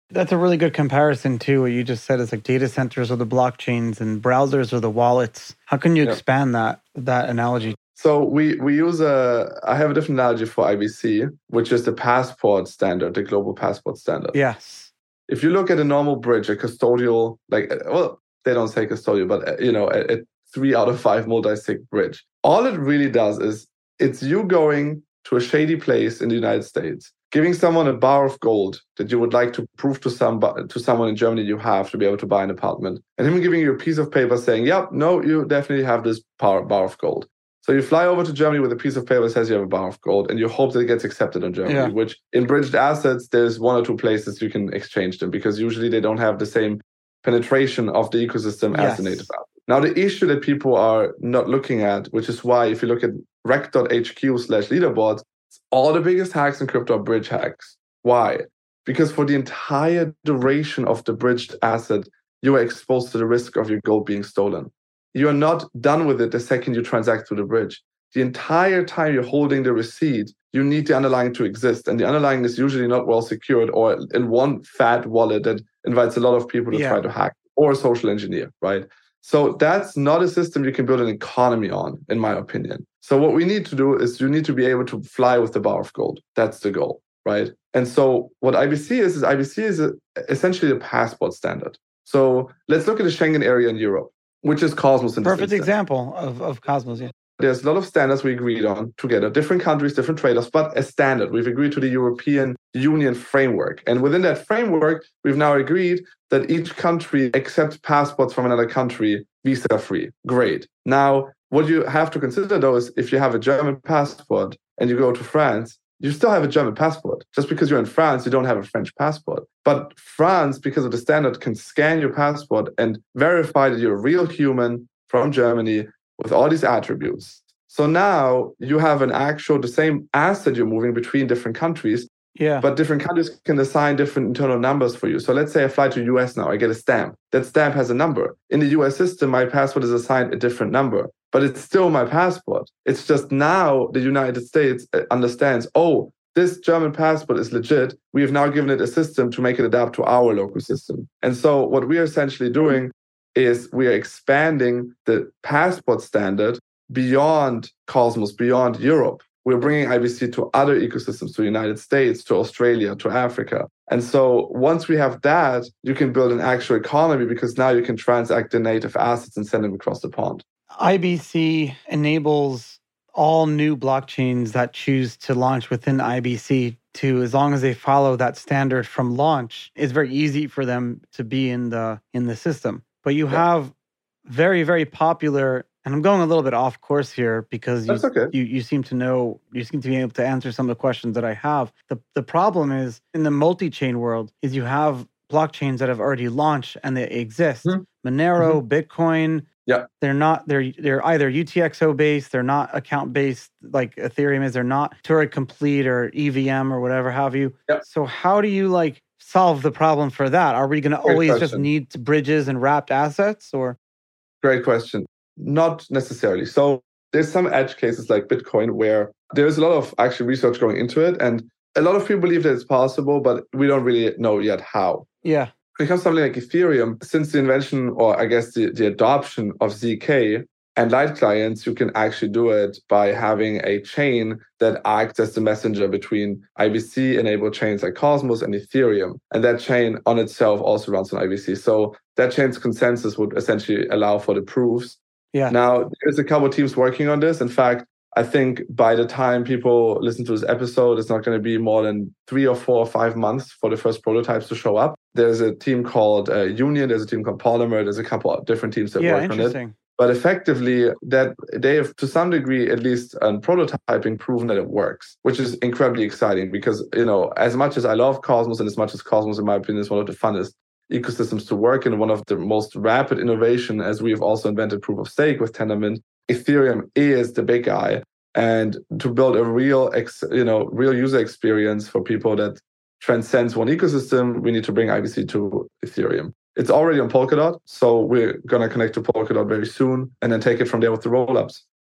That's a really good comparison too. What you just said is like data centers are the blockchains and browsers are the wallets. How can you yeah. expand that that analogy? So we we use a, I have a different analogy for I B C, which is the passport standard, the global passport standard. Yes. If you look at a normal bridge, a custodial, like, well, they don't say custodial, but, you know, a, a three out of five multi-sig bridge, all it really does is it's you going to a shady place in the United States, giving someone a bar of gold that you would like to prove to some to someone in Germany you have to be able to buy an apartment, and him giving you a piece of paper saying, yep, no, you definitely have this bar, bar of gold. So you fly over to Germany with a piece of paper that says you have a bar of gold, and you hope that it gets accepted in Germany, yeah. which in bridged assets, there's one or two places you can exchange them because usually they don't have the same penetration of the ecosystem yes. as the native app. Now, the issue that people are not looking at, which is why if you look at rec dot h q slash leaderboards, all the biggest hacks in crypto are bridge hacks. Why? Because for the entire duration of the bridged asset, you are exposed to the risk of your gold being stolen. You are not done with it the second you transact through the bridge. The entire time you're holding the receipt, you need the underlying to exist. And the underlying is usually not well secured or in one fat wallet that invites a lot of people to yeah. try to hack or social engineer, right? So that's not a system you can build an economy on, in my opinion. So what we need to do is you need to be able to fly with the bar of gold. That's the goal, right? And so what I B C is, is I B C is a, essentially a passport standard. So let's look at the Schengen area in Europe, which is Cosmos. In Perfect example of, of Cosmos, yeah. There's a lot of standards we agreed on together, different countries, different trade-offs, but a standard. We've agreed to the European Union framework. And within that framework, we've now agreed that each country accepts passports from another country visa-free. Great. Now, what you have to consider, though, is if you have a German passport and you go to France, you still have a German passport. Just because you're in France, you don't have a French passport. But France, because of the standard, can scan your passport and verify that you're a real human from Germany with all these attributes. So now you have an actual, the same asset you're moving between different countries, yeah. but different countries can assign different internal numbers for you. So let's say I fly to U S now, I get a stamp. That stamp has a number. In the U S system, my passport is assigned a different number, but it's still my passport. It's just now the United States understands, oh, this German passport is legit. We have now given it a system to make it adapt to our local system. And so what we are essentially doing is we are expanding the passport standard beyond Cosmos, beyond Europe. We're bringing I B C to other ecosystems, to the United States, to Australia, to Africa. And so once we have that, you can build an actual economy because now you can transact the native assets and send them across the pond. I B C enables all new blockchains that choose to launch within I B C to, as long as they follow that standard from launch, it's very easy for them to be in the in the system. But you yeah. have very, very popular, and I'm going a little bit off course here because you, okay. you you seem to know, you seem to be able to answer some of the questions that I have. The the problem is in the multi-chain world is you have blockchains that have already launched and they exist. Mm-hmm. Monero, mm-hmm. Bitcoin, yeah, they're not, they're they're either U T X O based, they're not account based like Ethereum is, they're not Turing Complete or E V M or whatever have you. Yeah. So how do you like solve the problem for that? Are we going to always question. just need bridges and wrapped assets or? Great question. Not necessarily. So there's some edge cases like Bitcoin where there's a lot of actual research going into it. And a lot of people believe that it's possible, but we don't really know yet how. Yeah. When it comes to something like Ethereum, since the invention or I guess the, the adoption of Z K and light clients, you can actually do it by having a chain that acts as the messenger between I B C-enabled chains like Cosmos and Ethereum. And that chain on itself also runs on I B C. So that chain's consensus would essentially allow for the proofs. Yeah. Now, there's a couple of teams working on this. In fact, I think by the time people listen to this episode, it's not going to be more than three or four or five months for the first prototypes to show up. There's a team called uh, Union. There's a team called Polymer. There's a couple of different teams that yeah, work on it. But effectively, that they have, to some degree, at least on prototyping, proven that it works, which is incredibly exciting because, you know, as much as I love Cosmos and as much as Cosmos, in my opinion, is one of the funnest ecosystems to work in, one of the most rapid innovation, as we have also invented proof of stake with Tendermint, Ethereum is the big guy. And to build a real, ex, you know, real user experience for people that transcends one ecosystem, we need to bring I B C to Ethereum. It's already on Polkadot, so we're going to connect to Polkadot very soon and then take it from there with the rollups.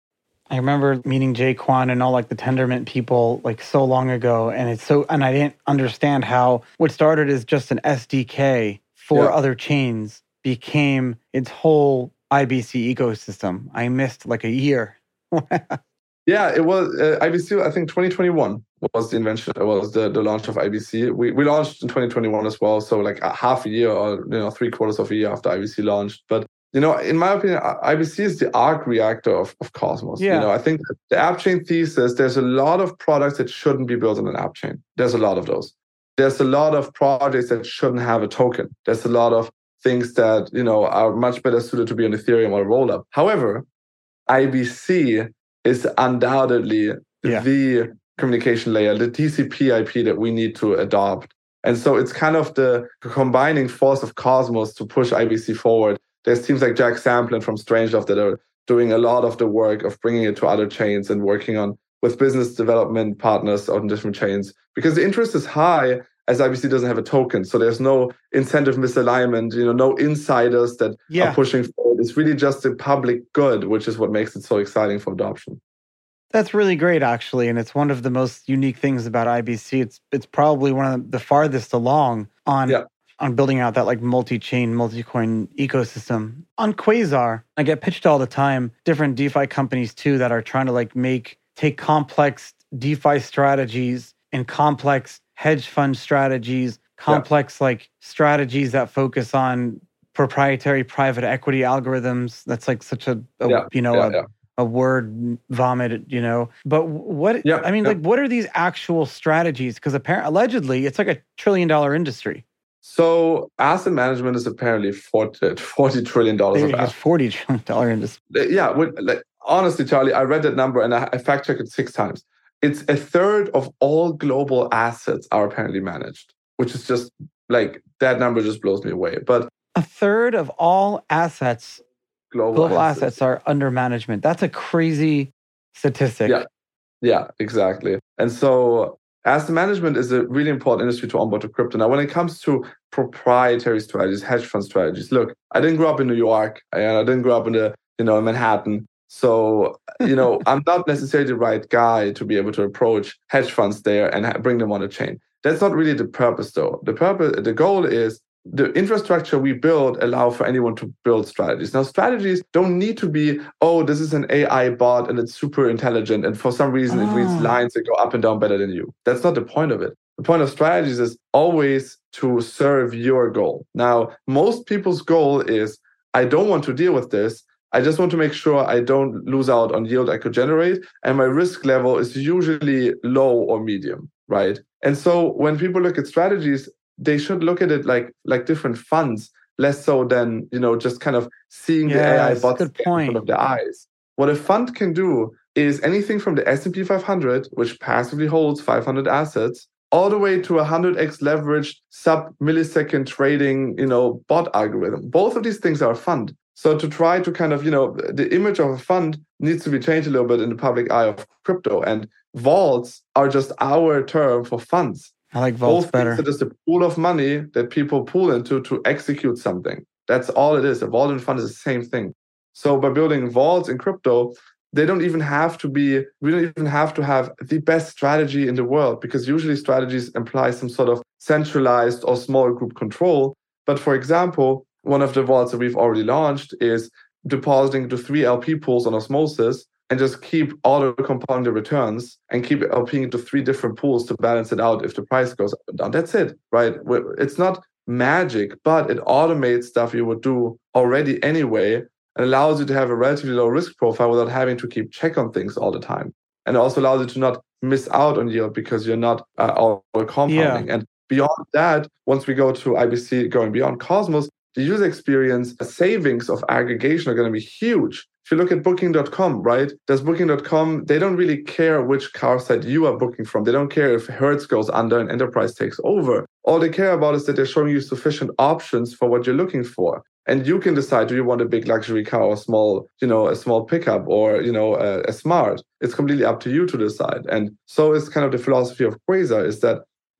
I remember meeting Jae Kwon and all like the Tendermint people like so long ago. And it's so, and I didn't understand how what started as just an S D K for yeah. other chains became its whole I B C ecosystem. I missed like a year. Yeah, it was uh, I B C. I think twenty twenty-one was the invention. It was the, the launch of I B C. We we launched in twenty twenty-one as well. So like a half a year or you know three quarters of a year after I B C launched. But you know, in my opinion, I B C is the arc reactor of, of Cosmos. Yeah. You know, I think the app chain thesis. There's a lot of products that shouldn't be built on an app chain. There's a lot of those. There's a lot of projects that shouldn't have a token. There's a lot of things that you know are much better suited to be on Ethereum or Rollup. However, I B C is undoubtedly yeah. the communication layer, the T C P I P that we need to adopt. And so it's kind of the combining force of Cosmos to push I B C forward. There's teams like Jack Samplin from Strangelove that are doing a lot of the work of bringing it to other chains and working on with business development partners on different chains because the interest is high as I B C doesn't have a token. So there's no incentive misalignment, you know, no insiders that yeah. are pushing forward. It's really just the public good, which is what makes it so exciting for adoption. That's really great, actually. And it's one of the most unique things about I B C. It's it's probably one of the farthest along on, yeah. on building out that like multi-chain, multi-coin ecosystem. On Quasar, I get pitched all the time, different DeFi companies too that are trying to like make, take complex DeFi strategies and complex hedge fund strategies, complex yeah. like strategies that focus on proprietary private equity algorithms. That's like such a, a yeah. you know, yeah, a, yeah. a word vomit, you know. But what, yeah, I mean, yeah. like, what are these actual strategies? Because apparently, allegedly, it's like a trillion dollar industry. So asset management is apparently forty, forty trillion dollars of assets. forty trillion dollars industry. Yeah. With, like, honestly, Charlie, I read that number and I, I fact checked it six times. It's a third of all global assets are apparently managed, which is just like, that number just blows me away. But a third of all assets, global, global assets. assets are under management. That's a crazy statistic. Yeah, yeah, exactly. And so asset management is a really important industry to onboard to crypto. Now, when it comes to proprietary strategies, hedge fund strategies, look, I didn't grow up in New York and I didn't grow up in the, you know, in Manhattan. So, you know, I'm not necessarily the right guy to be able to approach hedge funds there and bring them on a chain. That's not really the purpose, though. The purpose, the goal is the infrastructure we build allow for anyone to build strategies. Now, strategies don't need to be, oh, this is an A I bot and it's super intelligent and for some reason oh. it reads lines that go up and down better than you. That's not the point of it. The point of strategies is always to serve your goal. Now, most people's goal is, I don't want to deal with this. I just want to make sure I don't lose out on yield I could generate. And my risk level is usually low or medium, right? And so when people look at strategies, they should look at it like like different funds, less so than, you know, just kind of seeing yes, the A I bots in front of their eyes. What a fund can do is anything from the S and P five hundred, which passively holds five hundred assets, all the way to a one hundred x leveraged sub-millisecond trading, you know, bot algorithm. Both of these things are a fund. So to try to kind of, you know, the image of a fund needs to be changed a little bit in the public eye of crypto. And vaults are just our term for funds. I like vaults Both better. It is the pool of money that people pool into to execute something. That's all it is. A vault and fund is the same thing. So by building vaults in crypto, they don't even have to be, we don't even have to have the best strategy in the world, because usually strategies imply some sort of centralized or small group control. But for example, one of the vaults that we've already launched is depositing to three L P pools on Osmosis and just keep auto compounding the returns and keep LPing into three different pools to balance it out if the price goes up and down. That's it, right? It's not magic, but it automates stuff you would do already anyway and allows you to have a relatively low risk profile without having to keep check on things all the time. And it also allows you to not miss out on yield because you're not uh, all compounding. Yeah. And beyond that, once we go to I B C, going beyond Cosmos, the user experience savings of aggregation are going to be huge. If you look at booking dot com, right? Does booking dot com, they don't really care which car site you are booking from. They don't care if Hertz goes under and Enterprise takes over. All they care about is that they're showing you sufficient options for what you're looking for. And you can decide, do you want a big luxury car or small, you know, a small pickup or, you know, a, a smart. It's completely up to you to decide. And so is kind of the philosophy of Quasar, is that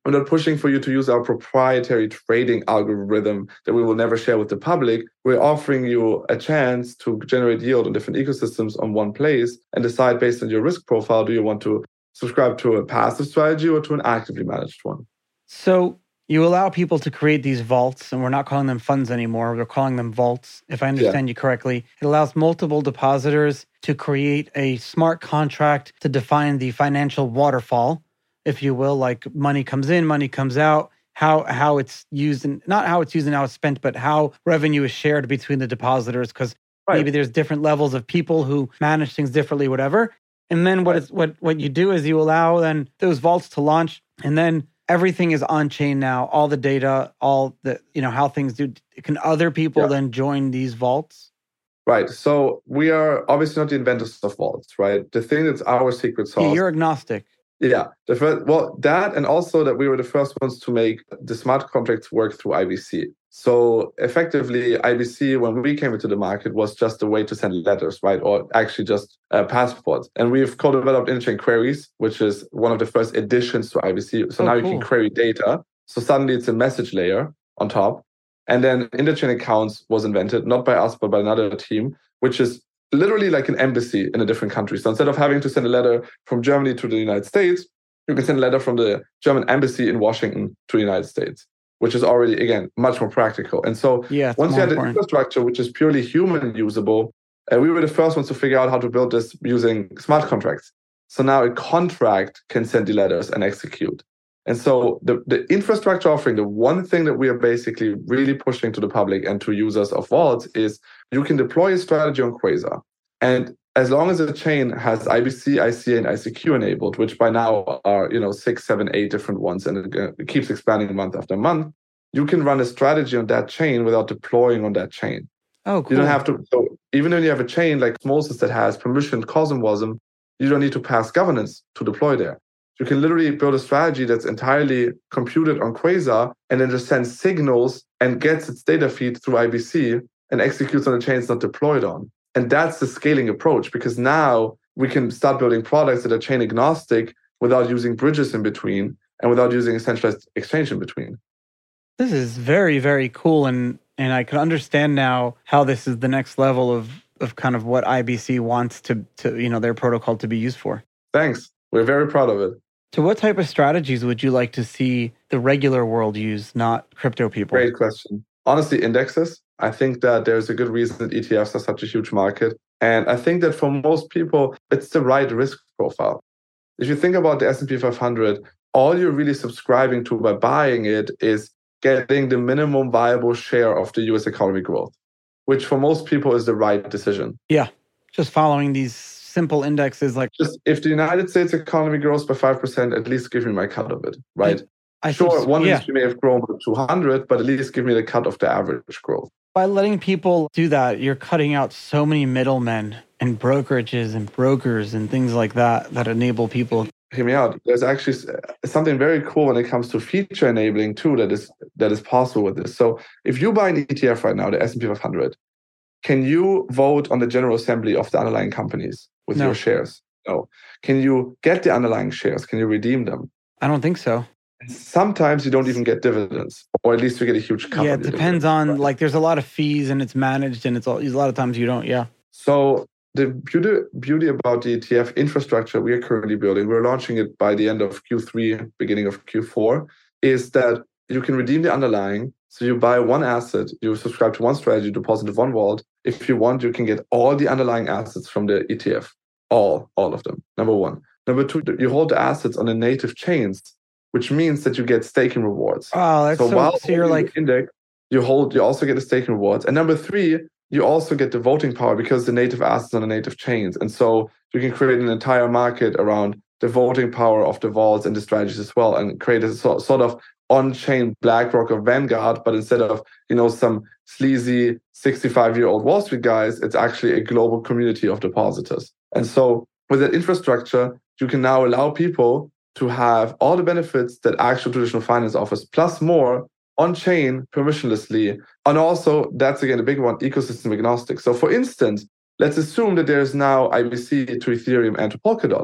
We're not pushing for you to use our proprietary trading algorithm that we will never share with the public. We're offering you a chance to generate yield on different ecosystems on one place and decide based on your risk profile, do you want to subscribe to a passive strategy or to an actively managed one? So you allow people to create these vaults, and we're not calling them funds anymore. We're calling them vaults, if I understand yeah. you correctly. It allows multiple depositors to create a smart contract to define the financial waterfall, if you will, like money comes in, money comes out, how how it's used, and not how it's used and how it's spent, but how revenue is shared between the depositors, because right. maybe there's different levels of people who manage things differently, whatever. And then what, right. it's, what, what you do is you allow then those vaults to launch, and then everything is on chain now, all the data, all the, you know, how things do. Can other people yeah. then join these vaults? Right. So we are obviously not the inventors of vaults, right? The thing that's our secret sauce. Yeah, you're agnostic. Yeah. The first, well, that, and also that we were the first ones to make the smart contracts work through I B C. So effectively, I B C, when we came into the market, was just a way to send letters, right? Or actually just uh, passports. And we've co-developed interchain queries, which is one of the first additions to I B C. So oh, now cool. you can query data. So suddenly it's a message layer on top. And then interchain accounts was invented, not by us, but by another team, which is literally like an embassy in a different country. So instead of having to send a letter from Germany to the United States, you can send a letter from the German embassy in Washington to the United States, which is already, again, much more practical. And so yeah, once you had important. an infrastructure which is purely human usable, uh, we were the first ones to figure out how to build this using smart contracts. So now a contract can send the letters and execute. And so the, the infrastructure offering, the one thing that we are basically really pushing to the public and to users of vaults is you can deploy a strategy on Quasar. And as long as the chain has I B C, I C A, and I C Q enabled, which by now are, you know, six, seven, eight different ones, and it, it keeps expanding month after month, you can run a strategy on that chain without deploying on that chain. Oh, cool. You don't have to. So even when you have a chain like Osmosis that has permissioned CosmWasm, you don't need to pass governance to deploy there. You can literally build a strategy that's entirely computed on Quasar and then just sends signals and gets its data feed through I B C and executes on the chain it's not deployed on. And that's the scaling approach, because now we can start building products that are chain agnostic without using bridges in between and without using a centralized exchange in between. This is very, very cool. And, and I can understand now how this is the next level of, of kind of what I B C wants to, to, you know, their protocol to be used for. Thanks. We're very proud of it. So what type of strategies would you like to see the regular world use, not crypto people? Great question. Honestly, indexes. I think that there's a good reason that E T Fs are such a huge market. And I think that for most people, it's the right risk profile. If you think about the S and P five hundred, all you're really subscribing to by buying it is getting the minimum viable share of the U S economy growth, which for most people is the right decision. Yeah, just following these simple indexes like... Just if the United States economy grows by five percent, at least give me my cut of it, right? I sure, think, one yeah. industry may have grown by two hundred, but at least give me the cut of the average growth. By letting people do that, you're cutting out so many middlemen and brokerages and brokers and things like that that enable people. Hear me out. There's actually something very cool when it comes to feature enabling too that is that is possible with this. So if you buy an E T F right now, the S and P five hundred, can you vote on the general assembly of the underlying companies with no. your shares? No. Can you get the underlying shares? Can you redeem them? I don't think so. Sometimes you don't even get dividends, or at least you get a huge cut. Yeah, it depends on, right? Like there's a lot of fees and it's managed and it's all, a lot of times you don't, yeah. So the beauty, beauty about the E T F infrastructure we are currently building, we're launching it by the end of Q three, beginning of Q four, is that you can redeem the underlying. So you buy one asset, you subscribe to one strategy, deposit to one vault. If you want, you can get all the underlying assets from the E T F, all, all of them, number one. Number two, you hold the assets on the native chains, which means that you get staking rewards. Oh, that's so, so, while so you're like... index, you hold, you also get the staking rewards. And number three, you also get the voting power because the native assets on the native chains. And so you can create an entire market around the voting power of the vaults and the strategies as well, and create a so, sort of on-chain BlackRock or Vanguard, but instead of, you know, some sleazy sixty-five-year-old Wall Street guys, it's actually a global community of depositors. And so with that infrastructure, you can now allow people to have all the benefits that actual traditional finance offers, plus more on-chain permissionlessly. And also, that's again a big one, ecosystem agnostic. So for instance, let's assume that there's now I B C to Ethereum and to Polkadot.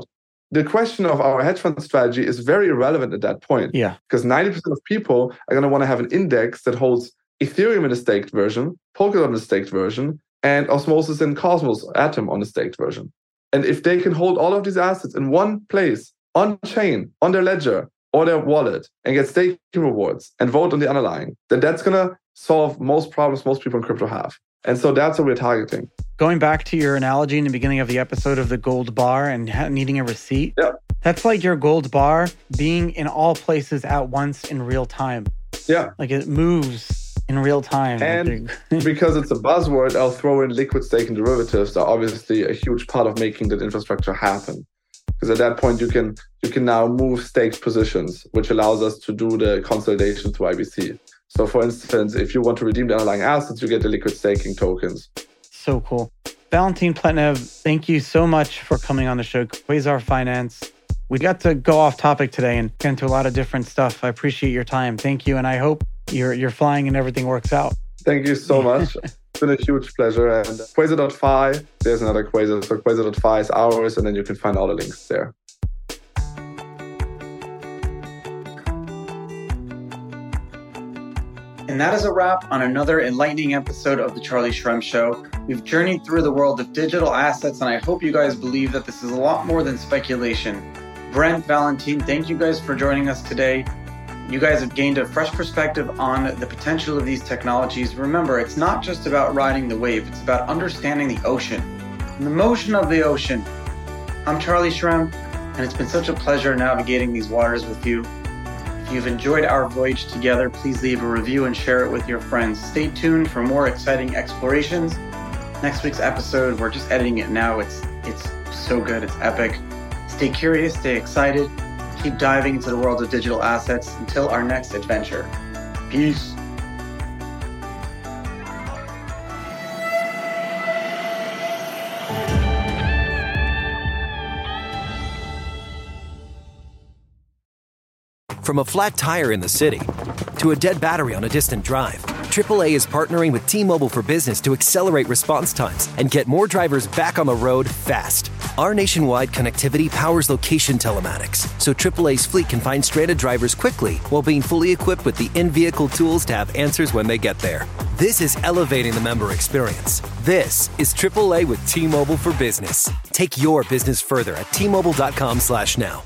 the question of our hedge fund strategy is very irrelevant at that point. Yeah. Because ninety percent of people are going to want to have an index that holds Ethereum in a staked version, Polkadot in a staked version, and Osmosis and Cosmos Atom on a staked version. And if they can hold all of these assets in one place, on chain, on their ledger, or their wallet, and get staking rewards and vote on the underlying, then that's going to solve most problems most people in crypto have. And so that's what we're targeting. Going back to your analogy in the beginning of the episode of the gold bar and ha- needing a receipt, yeah. That's like your gold bar being in all places at once in real time. Yeah. Like it moves in real time. And because it's a buzzword, I'll throw in liquid staking derivatives are obviously a huge part of making that infrastructure happen. Because at that point, you can you can now move staked positions, which allows us to do the consolidation through I B C. So for instance, if you want to redeem the underlying assets, you get the liquid staking tokens. So cool. Valentin Pletnev, thank you so much for coming on the show. Quasar Finance. We got to go off topic today and get into a lot of different stuff. I appreciate your time. Thank you. And I hope you're you're flying and everything works out. Thank you so much. It's been a huge pleasure. And Quasar dot f i, there's another Quasar. So Quasar dot f i is ours, and then you can find all the links there. And that is a wrap on another enlightening episode of The Charlie Shrem Show. We've journeyed through the world of digital assets, and I hope you guys believe that this is a lot more than speculation. Brent, Valentin, thank you guys for joining us today. You guys have gained a fresh perspective on the potential of these technologies. Remember, it's not just about riding the wave, it's about understanding the ocean and the motion of the ocean. I'm Charlie Shrem, and it's been such a pleasure navigating these waters with you. If you've enjoyed our voyage together, please leave a review and share it with your friends. Stay tuned for more exciting explorations. Next week's episode, we're just editing it now. It's it's so good. It's epic. Stay curious, stay excited. Keep diving into the world of digital assets until our next adventure. Peace. From a flat tire in the city to a dead battery on a distant drive, triple A is partnering with T-Mobile for Business to accelerate response times and get more drivers back on the road fast. Our nationwide connectivity powers location telematics, so triple A's fleet can find stranded drivers quickly while being fully equipped with the in-vehicle tools to have answers when they get there. This is elevating the member experience. This is triple A with T-Mobile for Business. Take your business further at T Mobile dot com slash now.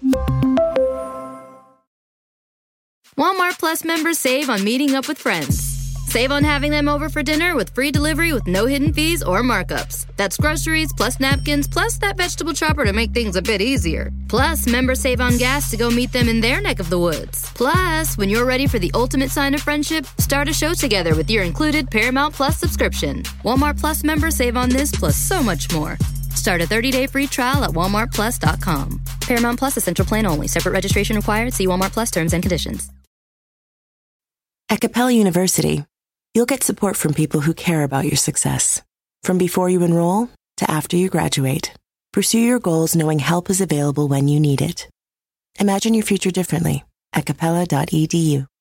Walmart Plus members save on meeting up with friends. Save on having them over for dinner with free delivery with no hidden fees or markups. That's groceries plus napkins plus that vegetable chopper to make things a bit easier. Plus, members save on gas to go meet them in their neck of the woods. Plus, when you're ready for the ultimate sign of friendship, start a show together with your included Paramount Plus subscription. Walmart Plus members save on this plus so much more. Start a thirty-day free trial at walmart plus dot com. Paramount Plus Essential Plan only. Separate registration required. See Walmart Plus terms and conditions. At Capella University, you'll get support from people who care about your success. From before you enroll to after you graduate, pursue your goals knowing help is available when you need it. Imagine your future differently at capella dot e d u.